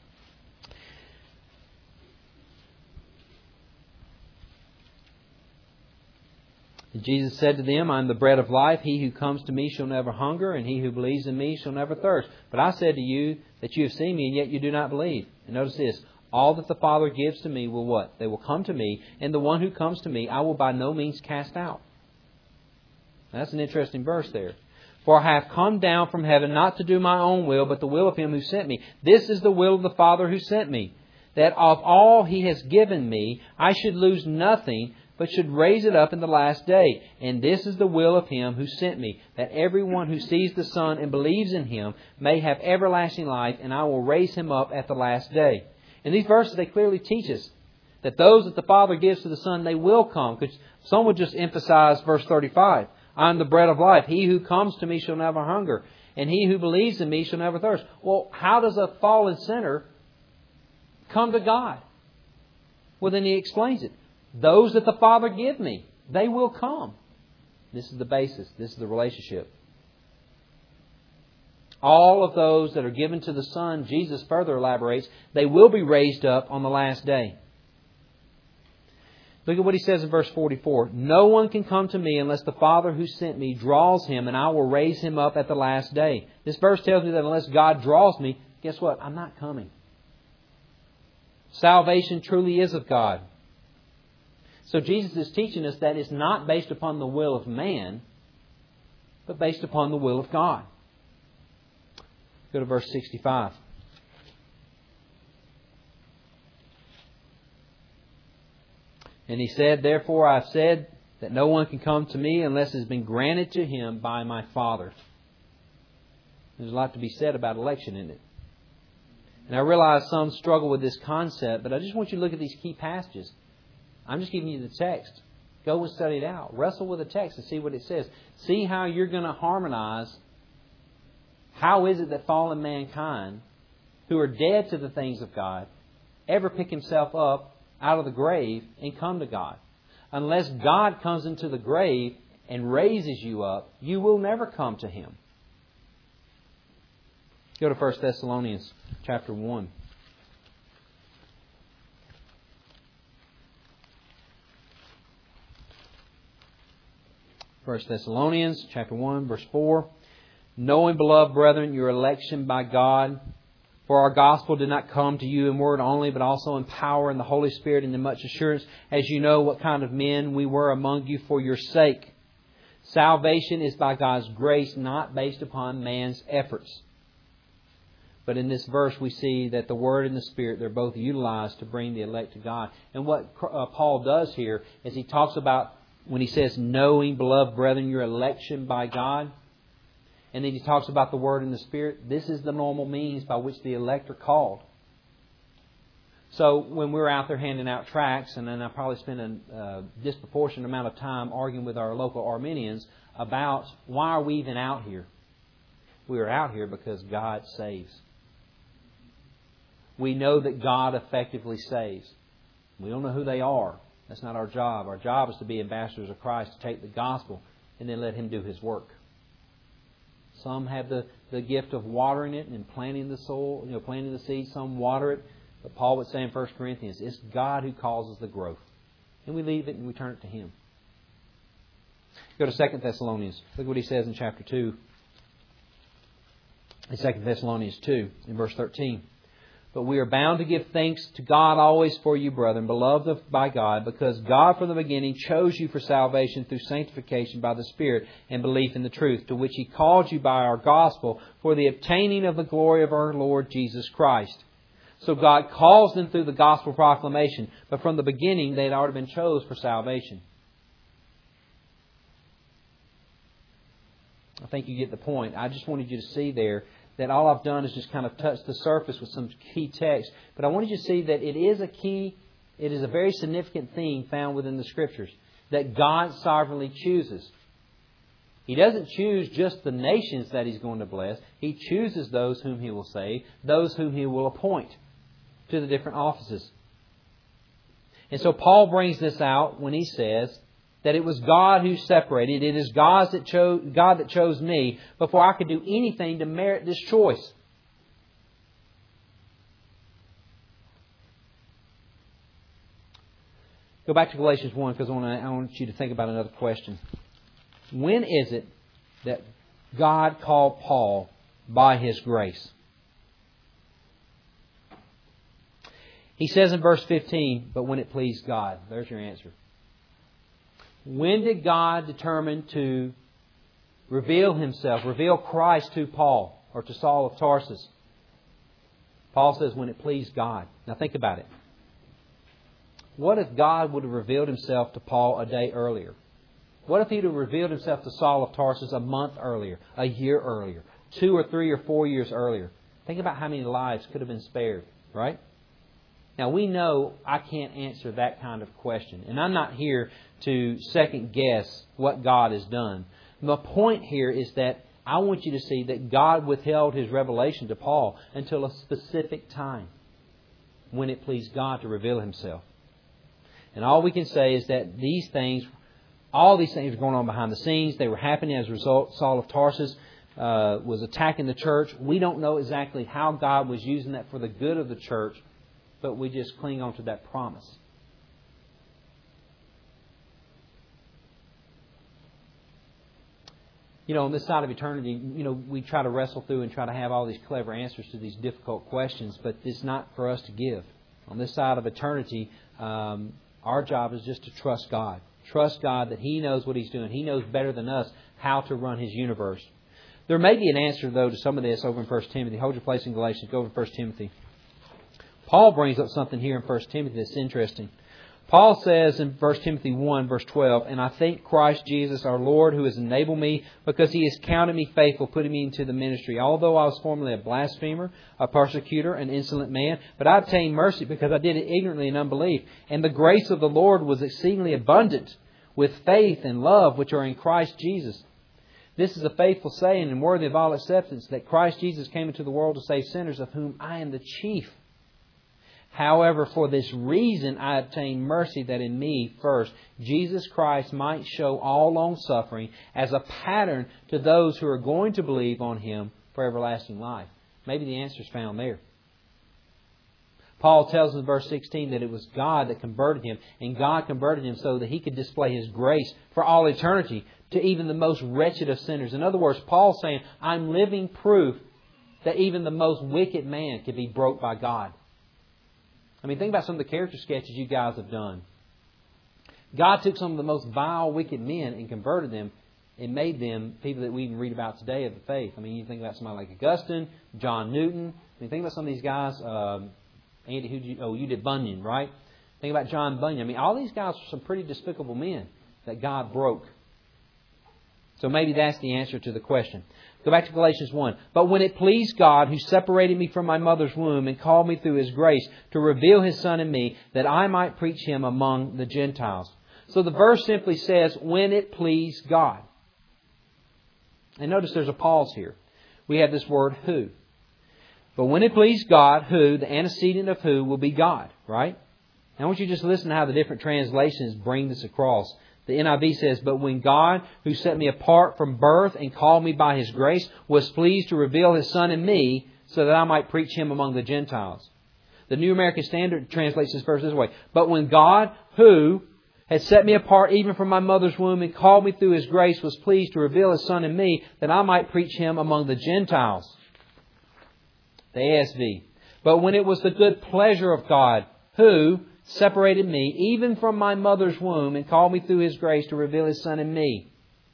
And Jesus said to them, I am the bread of life. He who comes to me shall never hunger, and he who believes in me shall never thirst. But I said to you that you have seen me, and yet you do not believe. And notice this, All that the Father gives to me will what? They will come to me, and the one who comes to me I will by no means cast out. That's an interesting verse there. For I have come down from heaven not to do my own will, but the will of Him who sent me. This is the will of the Father who sent me, that of all He has given me, I should lose nothing, but should raise it up in the last day. And this is the will of Him who sent me, that everyone who sees the Son and believes in Him may have everlasting life, and I will raise him up at the last day. In these verses, they clearly teach us that those that the Father gives to the Son, they will come. Because some would just emphasize verse thirty-five. I am the bread of life. He who comes to me shall never hunger, and he who believes in me shall never thirst. Well, how does a fallen sinner come to God? Well, then he explains it. Those that the Father give me, they will come. This is the basis. This is the relationship. All of those that are given to the Son, Jesus further elaborates, they will be raised up on the last day. Look at what He says in verse forty-four. No one can come to me unless the Father who sent me draws him, and I will raise him up at the last day. This verse tells me that unless God draws me, guess what? I'm not coming. Salvation truly is of God. So Jesus is teaching us that it's not based upon the will of man, but based upon the will of God. Go to verse sixty-five. And He said, therefore I have said that no one can come to me unless it has been granted to him by my Father. There's a lot to be said about election in it. And I realize some struggle with this concept, but I just want you to look at these key passages. I'm just giving you the text. Go and study it out. Wrestle with the text and see what it says. See how you're going to harmonize. How is it that fallen mankind, who are dead to the things of God, ever pick himself up out of the grave and come to God? Unless God comes into the grave and raises you up, you will never come to Him. Go to First Thessalonians chapter one. First Thessalonians chapter one, verse four. Knowing, beloved brethren, your election by God, for our gospel did not come to you in word only, but also in power and the Holy Spirit and in much assurance, as you know what kind of men we were among you for your sake. Salvation is by God's grace, not based upon man's efforts. But in this verse we see that the Word and the Spirit, they're both utilized to bring the elect to God. And what uh, Paul does here is he talks about, when he says, knowing, beloved brethren, your election by God. And then he talks about the Word and the Spirit. This is the normal means by which the elect are called. So when we're out there handing out tracts, and then I probably spend a uh, disproportionate amount of time arguing with our local Arminians about why are we even out here? We are out here because God saves. We know that God effectively saves. We don't know who they are. That's not our job. Our job is to be ambassadors of Christ, to take the gospel and then let Him do His work. Some have the, the gift of watering it and planting the soil, you know, planting the seed. Some water it. But Paul would say in First Corinthians, it's God who causes the growth. And we leave it and we turn it to Him. Go to Second Thessalonians. Look what he says in chapter two. In Second Thessalonians two, in verse thirteen. But we are bound to give thanks to God always for you, brethren, beloved of, by God, because God from the beginning chose you for salvation through sanctification by the Spirit and belief in the truth, to which He called you by our gospel for the obtaining of the glory of our Lord Jesus Christ. So God calls them through the gospel proclamation, but from the beginning they had already been chosen for salvation. I think you get the point. I just wanted you to see there that all I've done is just kind of touch the surface with some key text. But I wanted you to see that it is a key, it is a very significant theme found within the Scriptures, that God sovereignly chooses. He doesn't choose just the nations that He's going to bless. He chooses those whom He will save, those whom He will appoint to the different offices. And so Paul brings this out when he says that it was God who separated. It is God that chose, God that chose me before I could do anything to merit this choice. Go back to Galatians one because I want, to, I want you to think about another question. When is it that God called Paul by His grace? He says in verse fifteen, but when it pleased God. There's your answer. When did God determine to reveal Himself, reveal Christ to Paul or to Saul of Tarsus? Paul says when it pleased God. Now think about it. What if God would have revealed Himself to Paul a day earlier? What if He'd have revealed Himself to Saul of Tarsus a month earlier, a year earlier, two or three or four years earlier? Think about how many lives could have been spared, right? Now, we know I can't answer that kind of question. And I'm not here to second guess what God has done. The point here is that I want you to see that God withheld His revelation to Paul until a specific time when it pleased God to reveal Himself. And all we can say is that these things, all these things were going on behind the scenes. They were happening as a result. Saul of Tarsus uh, was attacking the church. We don't know exactly how God was using that for the good of the church, but we just cling on to that promise. You know, on this side of eternity, you know, we try to wrestle through and try to have all these clever answers to these difficult questions, but it's not for us to give. On this side of eternity, um, our job is just to trust God. Trust God that He knows what He's doing. He knows better than us how to run His universe. There may be an answer, though, to some of this over in First Timothy. Hold your place in Galatians. Go over to First Timothy. Paul brings up something here in First Timothy that's interesting. Paul says in First Timothy one, verse twelve, and I thank Christ Jesus our Lord, who has enabled me, because He has counted me faithful, putting me into the ministry. Although I was formerly a blasphemer, a persecutor, an insolent man, but I obtained mercy because I did it ignorantly in unbelief. And the grace of the Lord was exceedingly abundant with faith and love which are in Christ Jesus. This is a faithful saying and worthy of all acceptance, that Christ Jesus came into the world to save sinners, of whom I am the chief. However, for this reason I obtained mercy, that in me first Jesus Christ might show all long-suffering as a pattern to those who are going to believe on Him for everlasting life. Maybe the answer is found there. Paul tells in verse sixteen that it was God that converted him, and God converted him so that He could display His grace for all eternity to even the most wretched of sinners. In other words, Paul's saying, I'm living proof that even the most wicked man can be broke by God. I mean, think about some of the character sketches you guys have done. God took some of the most vile, wicked men and converted them and made them people that we even read about today of the faith. I mean, you think about somebody like Augustine, John Newton. I mean, think about some of these guys. Um, Andy, who you, oh, you did Bunyan, right? Think about John Bunyan. I mean, all these guys were some pretty despicable men that God broke. So maybe that's the answer to the question. Go back to Galatians one. But when it pleased God, who separated me from my mother's womb and called me through His grace to reveal His Son in me, that I might preach Him among the Gentiles. So the verse simply says, when it pleased God. And notice there's a pause here. We have this word who. But when it pleased God, who, the antecedent of who, will be God, right? Now I want you to just listen to how the different translations bring this across. The N I V says, but when God, who set me apart from birth and called me by His grace, was pleased to reveal His Son in me, so that I might preach Him among the Gentiles. The New American Standard translates this verse this way. But when God, who had set me apart even from my mother's womb and called me through His grace, was pleased to reveal His Son in me, that I might preach Him among the Gentiles. The A S V. But when it was the good pleasure of God, who separated me even from my mother's womb and called me through His grace to reveal His Son in me.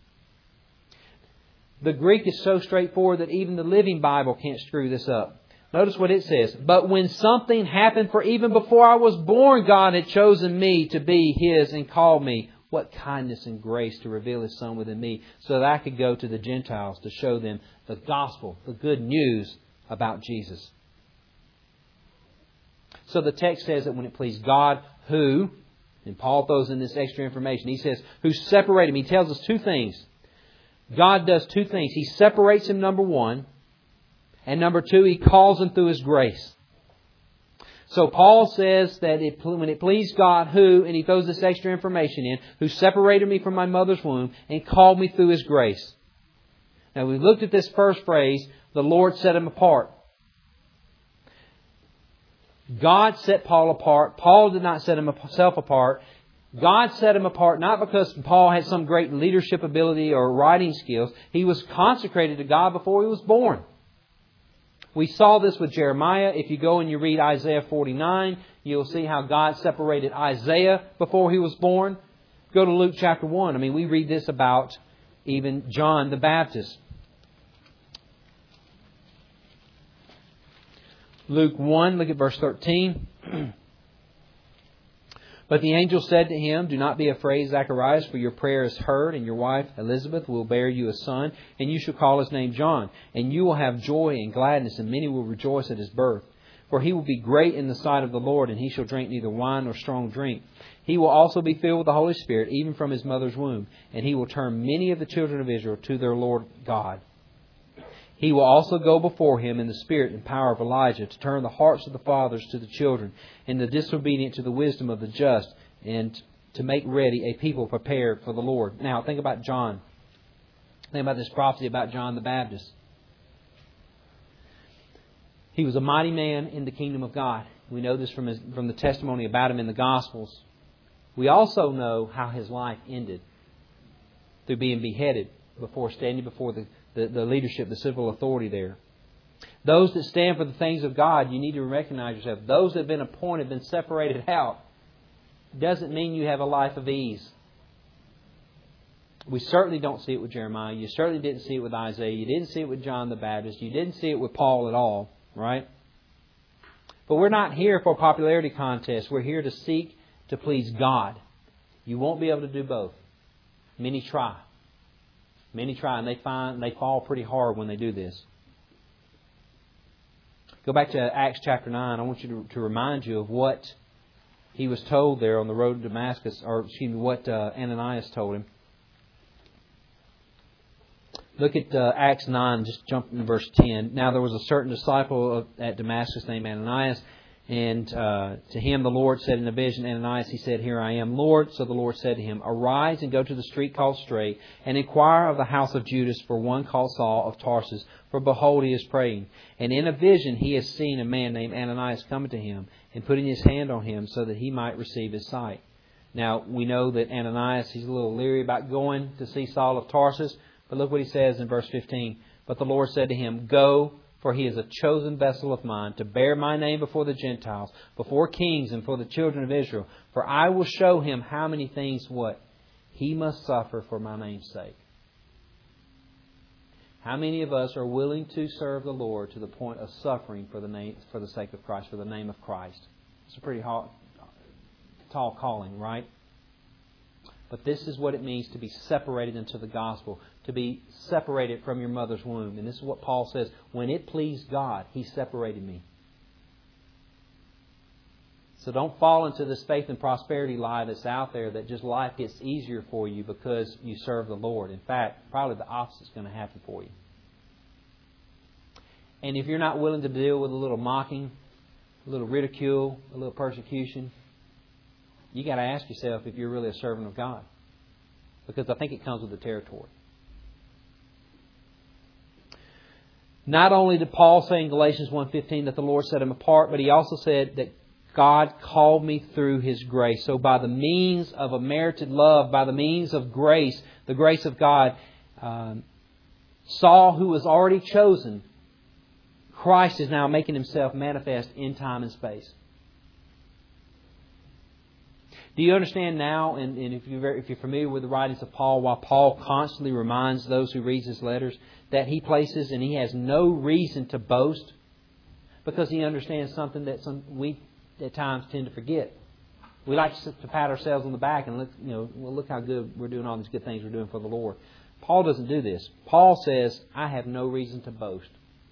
The Greek is so straightforward that even the Living Bible can't screw this up. Notice what it says. But when something happened, for even before I was born, God had chosen me to be His and called me. What kindness and grace to reveal His Son within me, so that I could go to the Gentiles to show them the gospel, the good news about Jesus. So the text says that when it pleased God, who, and Paul throws in this extra information, he says, who separated me. He tells us two things. God does two things. He separates him, number one. And number two, He calls him through His grace. So Paul says that it, when it pleased God, who, and he throws this extra information in, who separated me from my mother's womb and called me through His grace. Now we looked at this first phrase, the Lord set him apart. God set Paul apart. Paul did not set himself apart. God set him apart not because Paul had some great leadership ability or writing skills. He was consecrated to God before he was born. We saw this with Jeremiah. If you go and you read Isaiah forty-nine, You'll see how God separated Isaiah before he was born. Go to Luke chapter one. I mean, we read this about even John the Baptist. Luke one, look at verse thirteen. But the angel said to him, Do not be afraid, Zacharias, for your prayer is heard, and your wife Elizabeth will bear you a son, and you shall call his name John. And you will have joy and gladness, and many will rejoice at his birth. For he will be great in the sight of the Lord, and he shall drink neither wine nor strong drink. He will also be filled with the Holy Spirit, even from his mother's womb. And he will turn many of the children of Israel to their Lord God. He will also go before him in the spirit and power of Elijah, to turn the hearts of the fathers to the children, and the disobedient to the wisdom of the just, and to make ready a people prepared for the Lord. Now, think about John. Think about this prophecy about John the Baptist. He was a mighty man in the kingdom of God. We know this from his, from the testimony about him in the Gospels. We also know how his life ended, through being beheaded before standing before the The, the leadership, the civil authority there. Those that stand for the things of God, you need to recognize yourself. Those that have been appointed, been separated out, doesn't mean you have a life of ease. We certainly don't see it with Jeremiah. You certainly didn't see it with Isaiah. You didn't see it with John the Baptist. You didn't see it with Paul at all, right? But we're not here for a popularity contest. We're here to seek to please God. You won't be able to do both. Many try. Many try, and they find they fall pretty hard when they do this. Go back to Acts chapter nine. I want you to, to remind you of what he was told there on the road to Damascus, or excuse me, what uh, Ananias told him. Look at uh, Acts nine, just jump into verse ten. Now there was a certain disciple of, at Damascus named Ananias, and uh, to him the Lord said in a vision, Ananias, he said, Here I am, Lord. So the Lord said to him, Arise and go to the street called Straight, and inquire of the house of Judas for one called Saul of Tarsus, for behold, he is praying. And in a vision he has seen a man named Ananias coming to him, and putting his hand on him, so that he might receive his sight. Now, we know that Ananias, he's a little leery about going to see Saul of Tarsus, but look what he says in verse fifteen. But the Lord said to him, Go, for he is a chosen vessel of mine, to bear my name before the Gentiles, before kings, and for the children of Israel. For I will show him how many things, what? He must suffer for my name's sake. How many of us are willing to serve the Lord to the point of suffering for the name, for the sake of Christ, for the name of Christ? It's a pretty hard, tall calling, right? But this is what it means to be separated into the gospel, to be separated from your mother's womb. And this is what Paul says, when it pleased God, He separated me. So don't fall into this faith and prosperity lie that's out there that just life gets easier for you because you serve the Lord. In fact, probably the opposite is going to happen for you. And if you're not willing to deal with a little mocking, a little ridicule, a little persecution, you got to ask yourself if you're really a servant of God. Because I think it comes with the territory. Not only did Paul say in Galatians one fifteen that the Lord set him apart, but he also said that God called me through His grace. So by the means of a merited love, by the means of grace, the grace of God, um, Saul, who was already chosen, Christ is now making Himself manifest in time and space. Do you understand now, and, and if, you're, if you're familiar with the writings of Paul, why Paul constantly reminds those who read his letters that he places and he has no reason to boast? Because he understands something that some we at times tend to forget. We like to, to pat ourselves on the back and look, you know, well, look how good we're doing all these good things we're doing for the Lord. Paul doesn't do this. Paul says, I have no reason to boast.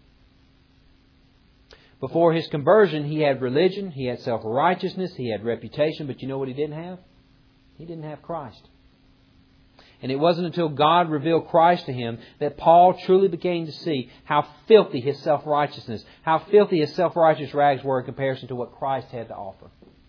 Before his conversion, he had religion, he had self-righteousness, he had reputation, but you know what he didn't have? He didn't have Christ. And it wasn't until God revealed Christ to him that Paul truly began to see how filthy his self-righteousness, how filthy his self-righteous rags were in comparison to what Christ had to offer.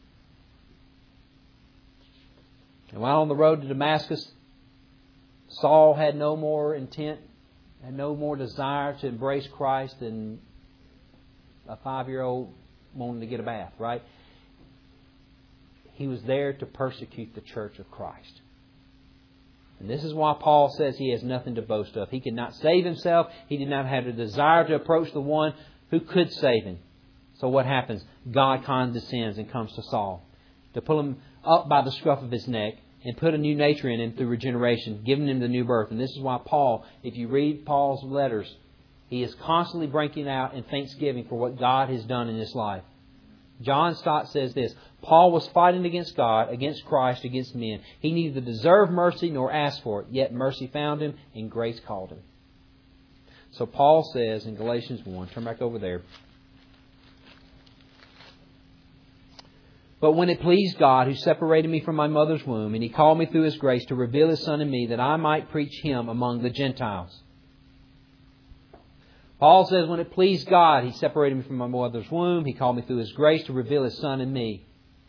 And while on the road to Damascus, Saul had no more intent, had no more desire to embrace Christ than a five-year-old wanting to get a bath, right? He was there to persecute the church of Christ. And this is why Paul says he has nothing to boast of. He could not save himself. He did not have a desire to approach the one who could save him. So what happens? God condescends and comes to Saul to pull him up by the scruff of his neck and put a new nature in him through regeneration, giving him the new birth. And this is why Paul, if you read Paul's letters, he is constantly breaking out in thanksgiving for what God has done in his life. John Stott says this: Paul was fighting against God, against Christ, against men. He neither deserved mercy nor asked for it, yet mercy found him and grace called him. So Paul says in Galatians one, turn back over there. But when it pleased God, who separated me from my mother's womb, and He called me through His grace to reveal His Son in me, that I might preach Him among the Gentiles. Paul says, when it pleased God, He separated me from my mother's womb. He called me through His grace to reveal His Son in me.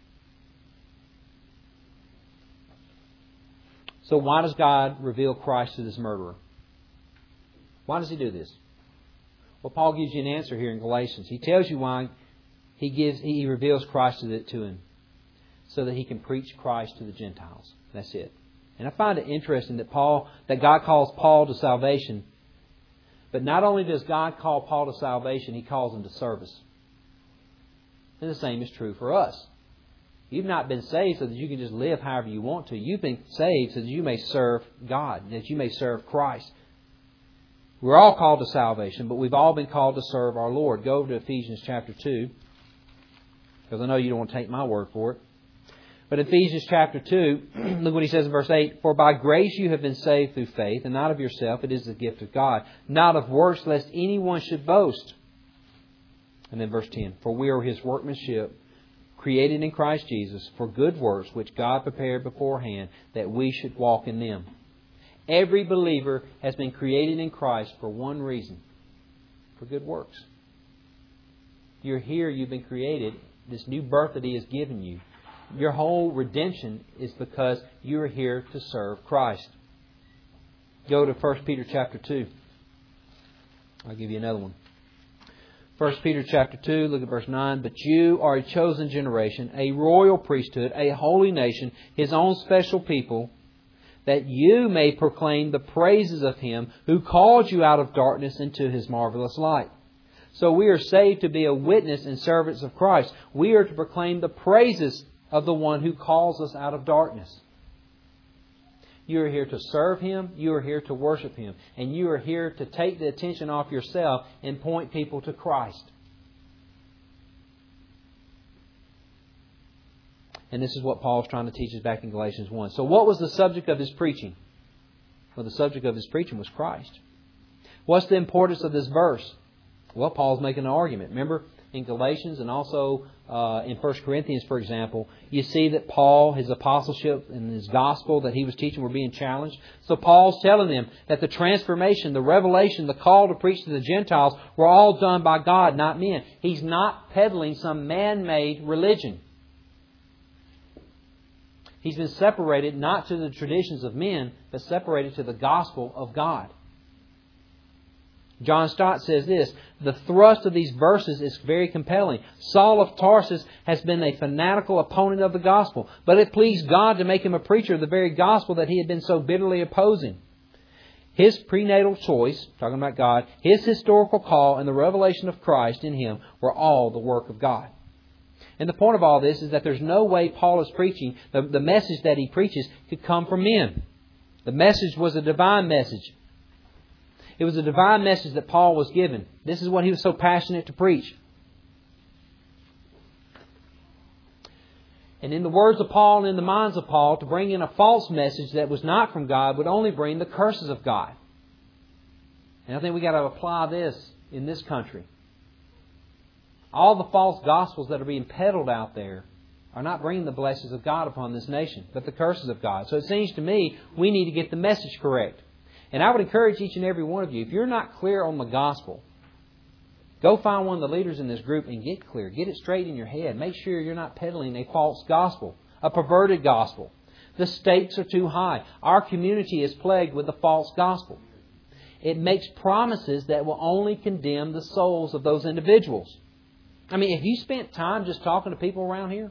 So why does God reveal Christ to this murderer? Why does He do this? Well, Paul gives you an answer here in Galatians. He tells you why He gives. He reveals Christ to, the, to him, so that he can preach Christ to the Gentiles. That's it. And I find it interesting that Paul, that God calls Paul to salvation. But not only does God call Paul to salvation, He calls him to service. And the same is true for us. You've not been saved so that you can just live however you want to. You've been saved so that you may serve God, that you may serve Christ. We're all called to salvation, but we've all been called to serve our Lord. Go over to Ephesians chapter two. Because I know you don't want to take my word for it. But Ephesians chapter two, look what he says in verse eight. For by grace you have been saved through faith, and not of yourself. It is the gift of God. Not of works, lest anyone should boast. And then verse ten. For we are His workmanship, created in Christ Jesus, for good works, which God prepared beforehand, that we should walk in them. Every believer has been created in Christ for one reason. For good works. You're here, you've been created. This new birth that He has given you. Your whole redemption is because you are here to serve Christ. Go to First Peter chapter two. I'll give you another one. First Peter chapter two, look at verse nine. But you are a chosen generation, a royal priesthood, a holy nation, His own special people, that you may proclaim the praises of Him who called you out of darkness into His marvelous light. So we are saved to be a witness and servants of Christ. We are to proclaim the praises of the one who calls us out of darkness. You are here to serve Him. You are here to worship Him. And you are here to take the attention off yourself and point people to Christ. And this is what Paul's trying to teach us back in Galatians one. So what was the subject of his preaching? Well, the subject of his preaching was Christ. What's the importance of this verse? Well, Paul's making an argument. Remember, in Galatians and also uh, in First Corinthians, for example, you see that Paul, his apostleship and his gospel that he was teaching were being challenged. So Paul's telling them that the transformation, the revelation, the call to preach to the Gentiles were all done by God, not men. He's not peddling some man-made religion. He's been separated not to the traditions of men, but separated to the gospel of God. John Stott says this: the thrust of these verses is very compelling. Saul of Tarsus has been a fanatical opponent of the gospel, but it pleased God to make him a preacher of the very gospel that he had been so bitterly opposing. His prenatal choice, talking about God, His historical call, and the revelation of Christ in him were all the work of God. And the point of all this is that there's no way Paul is preaching, the, the message that he preaches could come from men. The message was a divine message. It was a divine message that Paul was given. This is what he was so passionate to preach. And in the words of Paul and in the minds of Paul, to bring in a false message that was not from God would only bring the curses of God. And I think we got to apply this in this country. All the false gospels that are being peddled out there are not bringing the blessings of God upon this nation, but the curses of God. So it seems to me we need to get the message correct. And I would encourage each and every one of you, if you're not clear on the gospel, go find one of the leaders in this group and get clear. Get it straight in your head. Make sure you're not peddling a false gospel, a perverted gospel. The stakes are too high. Our community is plagued with the false gospel. It makes promises that will only condemn the souls of those individuals. I mean, have you spent time just talking to people around here?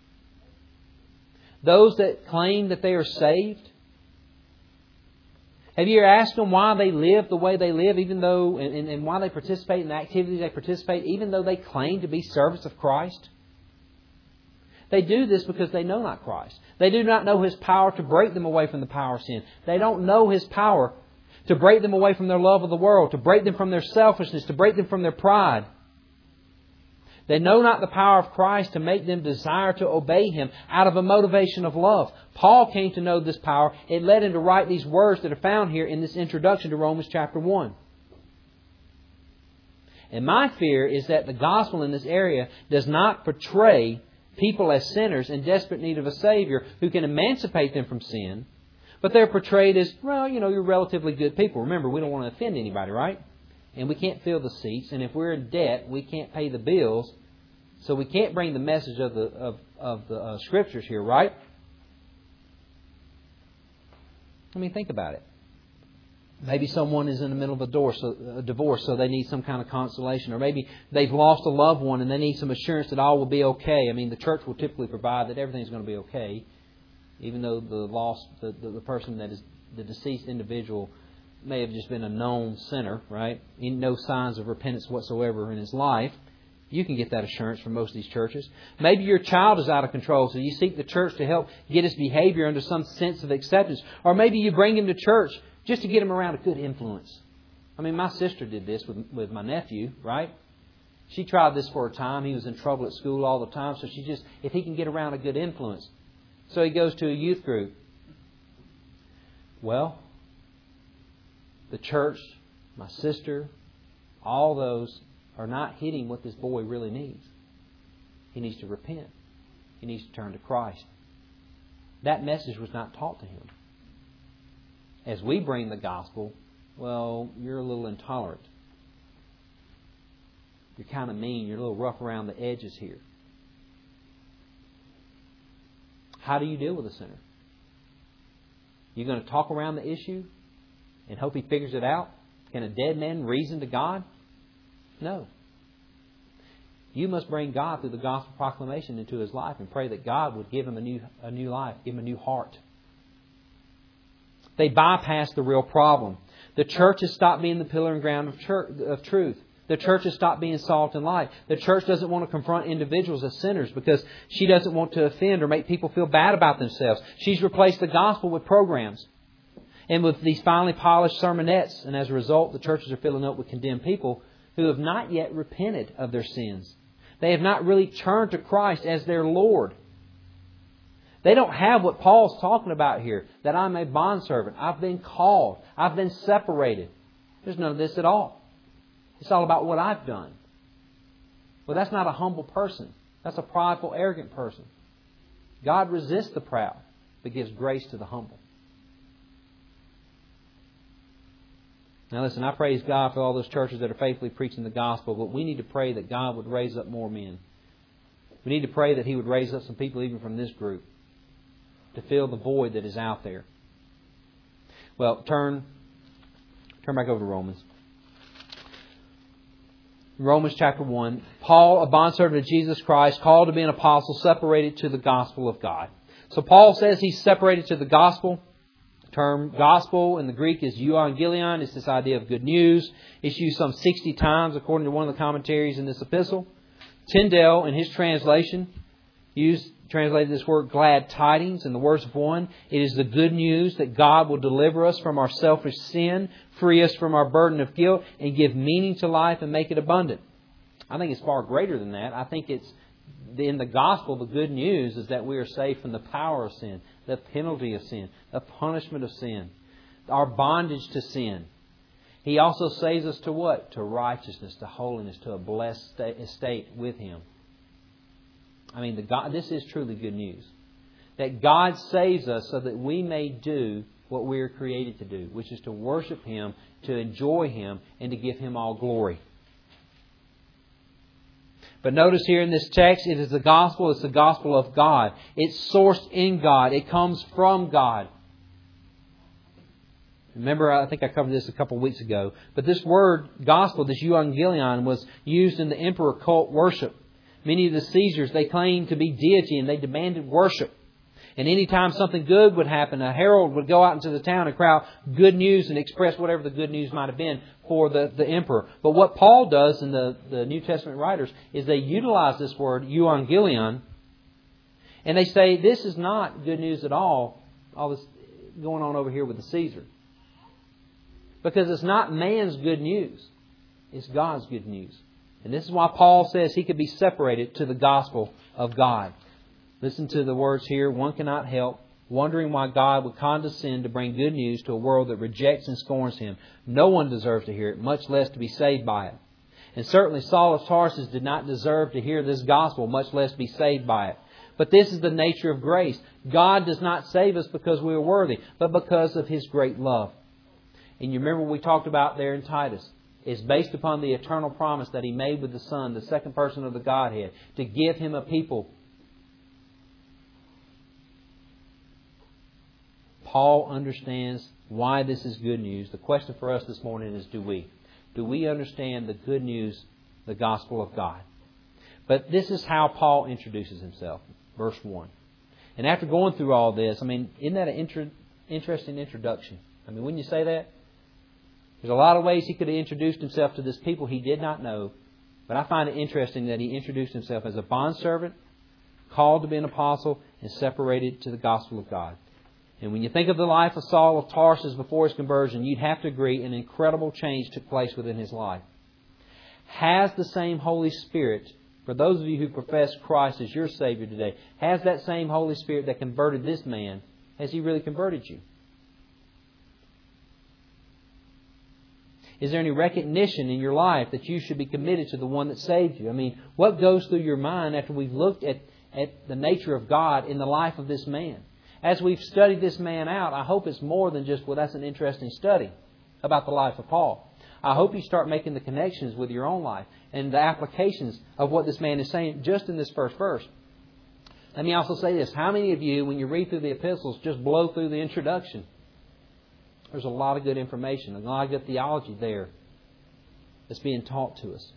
Those that claim that they are saved. Have you ever asked them why they live the way they live, even though, and, and why they participate in the activities they participate, even though they claim to be servants of Christ? They do this because they know not Christ. They do not know His power to break them away from the power of sin. They don't know His power to break them away from their love of the world, to break them from their selfishness, to break them from their pride. They know not the power of Christ to make them desire to obey Him out of a motivation of love. Paul came to know this power. It led him to write these words that are found here in this introduction to Romans chapter one. And my fear is that the gospel in this area does not portray people as sinners in desperate need of a Savior who can emancipate them from sin, but they're portrayed as, well, you know, you're relatively good people. Remember, we don't want to offend anybody, right? And we can't fill the seats, and if we're in debt, we can't pay the bills, so we can't bring the message of the of, of the uh, Scriptures here, right? I mean, think about it. Maybe someone is in the middle of a divorce, so, a divorce, so they need some kind of consolation. Or maybe they've lost a loved one and they need some assurance that all will be okay. I mean, the church will typically provide that everything's going to be okay, even though the lost, the, the, the person that is the deceased individual may have just been a known sinner, right? No signs of repentance whatsoever in his life. You can get that assurance from most of these churches. Maybe your child is out of control, so you seek the church to help get his behavior under some sense of acceptance. Or maybe you bring him to church just to get him around a good influence. I mean, my sister did this with, with my nephew, right? She tried this for a time. He was in trouble at school all the time, so she just, if he can get around a good influence. So he goes to a youth group. Well, the church, my sister, all those are not hitting what this boy really needs. He needs to repent. He needs to turn to Christ. That message was not taught to him. As we bring the gospel, well, you're a little intolerant. You're kind of mean. You're a little rough around the edges here. How do you deal with a sinner? You're going to talk around the issue and hope he figures it out? Can a dead man reason to God? No. You must bring God through the gospel proclamation into his life and pray that God would give him a new, a new life, give him a new heart. They bypass the real problem. The church has stopped being the pillar and ground of, church, of truth. The church has stopped being salt and light. The church doesn't want to confront individuals as sinners because she doesn't want to offend or make people feel bad about themselves. She's replaced the gospel with programs and with these finely polished sermonettes. And as a result, the churches are filling up with condemned people who have not yet repented of their sins. They have not really turned to Christ as their Lord. They don't have what Paul's talking about here, that I'm a bondservant. I've been called. I've been separated. There's none of this at all. It's all about what I've done. Well, that's not a humble person. That's a prideful, arrogant person. God resists the proud, but gives grace to the humble. Now listen, I praise God for all those churches that are faithfully preaching the gospel, but we need to pray that God would raise up more men. We need to pray that He would raise up some people even from this group to fill the void that is out there. Well, turn, turn back over to Romans. Romans chapter one. Paul, a bondservant of Jesus Christ, called to be an apostle, separated to the gospel of God. So Paul says he's separated to the gospel. The term gospel in the Greek is euangelion. It's this idea of good news. It's used some sixty times according to one of the commentaries in this epistle. Tyndale, in his translation, used translated this word glad tidings in the words of one. It is the good news that God will deliver us from our selfish sin, free us from our burden of guilt, and give meaning to life and make it abundant. I think it's far greater than that. I think it's in the gospel, the good news is that we are saved from the power of sin, the penalty of sin, the punishment of sin, our bondage to sin. He also saves us to what? To righteousness, to holiness, to a blessed estate with Him. I mean, the God, this is truly good news. That God saves us so that we may do what we are created to do, which is to worship Him, to enjoy Him, and to give Him all glory. But notice here in this text, it is the gospel, it's the gospel of God. It's sourced in God. It comes from God. Remember, I think I covered this a couple of weeks ago. But this word, gospel, this euangelion, was used in the emperor cult worship. Many of the Caesars, they claimed to be deity and they demanded worship. And anytime something good would happen, a herald would go out into the town and cry out good news and express whatever the good news might have been for the, the emperor. But what Paul does in the, the New Testament writers is they utilize this word, euangelion, and they say this is not good news at all, all this going on over here with the Caesar. Because it's not man's good news. It's God's good news. And this is why Paul says he could be separated to the gospel of God. Listen to the words here. One cannot help wondering why God would condescend to bring good news to a world that rejects and scorns Him. No one deserves to hear it, much less to be saved by it. And certainly Saul of Tarsus did not deserve to hear this gospel, much less be saved by it. But this is the nature of grace. God does not save us because we are worthy, but because of His great love. And you remember what we talked about there in Titus. It's based upon the eternal promise that He made with the Son, the second person of the Godhead, to give Him a people. Paul understands why this is good news. The question for us this morning is, do we? Do we understand the good news, the gospel of God? But this is how Paul introduces himself. Verse one. And after going through all this, I mean, isn't that an inter- interesting introduction? I mean, wouldn't you say that? There's a lot of ways he could have introduced himself to this people he did not know. But I find it interesting that he introduced himself as a bondservant, called to be an apostle, and separated to the gospel of God. And when you think of the life of Saul of Tarsus before his conversion, you'd have to agree an incredible change took place within his life. Has the same Holy Spirit, for those of you who profess Christ as your Savior today, has that same Holy Spirit that converted this man, has He really converted you? Is there any recognition in your life that you should be committed to the one that saved you? I mean, what goes through your mind after we've looked at, at the nature of God in the life of this man? As we've studied this man out, I hope it's more than just, well, that's an interesting study about the life of Paul. I hope you start making the connections with your own life and the applications of what this man is saying just in this first verse. Let me also say this. How many of you, when you read through the epistles, just blow through the introduction? There's a lot of good information, a lot of good theology there that's being taught to us.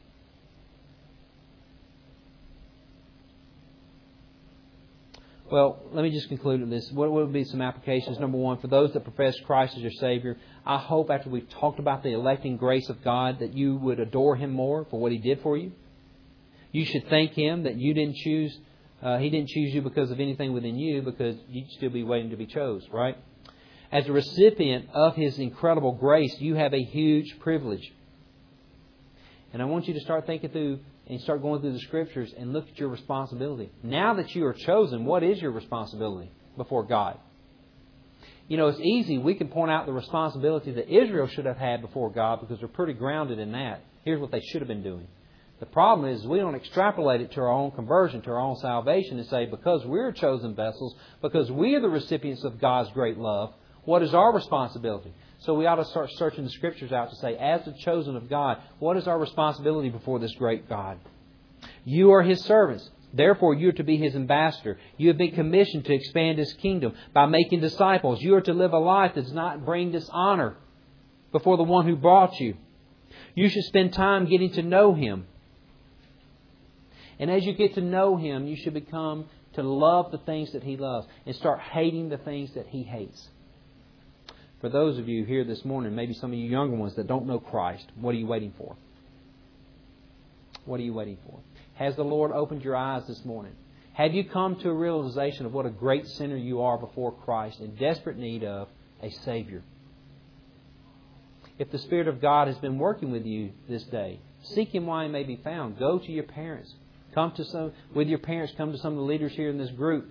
Well, let me just conclude with this. What would be some applications? Number one, for those that profess Christ as your Savior, I hope after we've talked about the electing grace of God that you would adore Him more for what He did for you. You should thank Him that you didn't choose, uh, He didn't choose you because of anything within you, because you'd still be waiting to be chose, right? As a recipient of His incredible grace, you have a huge privilege. And I want you to start thinking through and start going through the Scriptures and look at your responsibility. Now that you are chosen, what is your responsibility before God? You know, it's easy. We can point out the responsibility that Israel should have had before God because they're pretty grounded in that. Here's what they should have been doing. The problem is we don't extrapolate it to our own conversion, to our own salvation, and say, because we're chosen vessels, because we are the recipients of God's great love, what is our responsibility? So we ought to start searching the Scriptures out to say, as the chosen of God, what is our responsibility before this great God? You are His servants. Therefore, you are to be His ambassador. You have been commissioned to expand His kingdom by making disciples. You are to live a life that does not bring dishonor before the one who brought you. You should spend time getting to know Him. And as you get to know Him, you should become to love the things that He loves and start hating the things that He hates. For those of you here this morning, maybe some of you younger ones that don't know Christ, what are you waiting for? What are you waiting for? Has the Lord opened your eyes this morning? Have you come to a realization of what a great sinner you are before Christ, in desperate need of a Savior? If the Spirit of God has been working with you this day, seek Him while He may be found. Go to your parents. Come to some with your parents. Come to some of the leaders here in this group.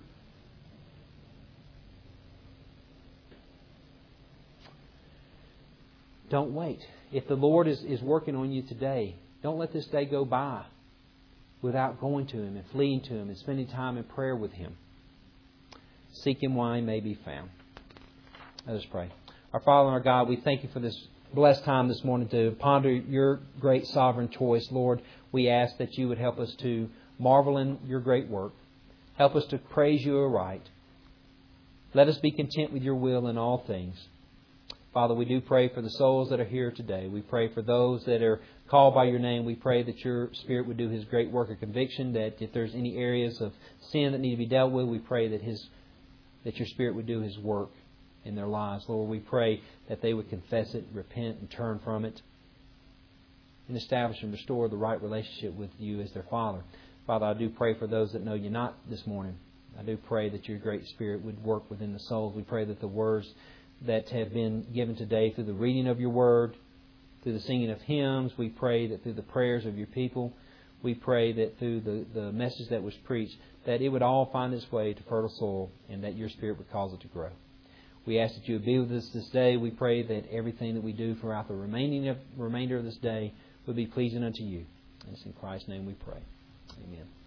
Don't wait. If the Lord is, is working on you today, don't let this day go by without going to Him and fleeing to Him and spending time in prayer with Him. Seek Him while He may be found. Let us pray. Our Father and our God, we thank You for this blessed time this morning to ponder Your great sovereign choice. Lord, we ask that You would help us to marvel in Your great work. Help us to praise You aright. Let us be content with Your will in all things. Father, we do pray for the souls that are here today. We pray for those that are called by Your name. We pray that Your Spirit would do His great work of conviction, that if there's any areas of sin that need to be dealt with, we pray that His that your Spirit would do His work in their lives. Lord, we pray that they would confess it, repent, and turn from it, and establish and restore the right relationship with you as their Father. Father, I do pray for those that know you not this morning. I do pray that your great Spirit would work within the souls. We pray that the words that have been given today through the reading of your Word, through the singing of hymns, we pray that through the prayers of your people, we pray that through the, the message that was preached, that it would all find its way to fertile soil and that your Spirit would cause it to grow. We ask that you would be with us this day. We pray that everything that we do throughout the remaining of, remainder of this day would be pleasing unto you. And it's in Christ's name we pray. Amen.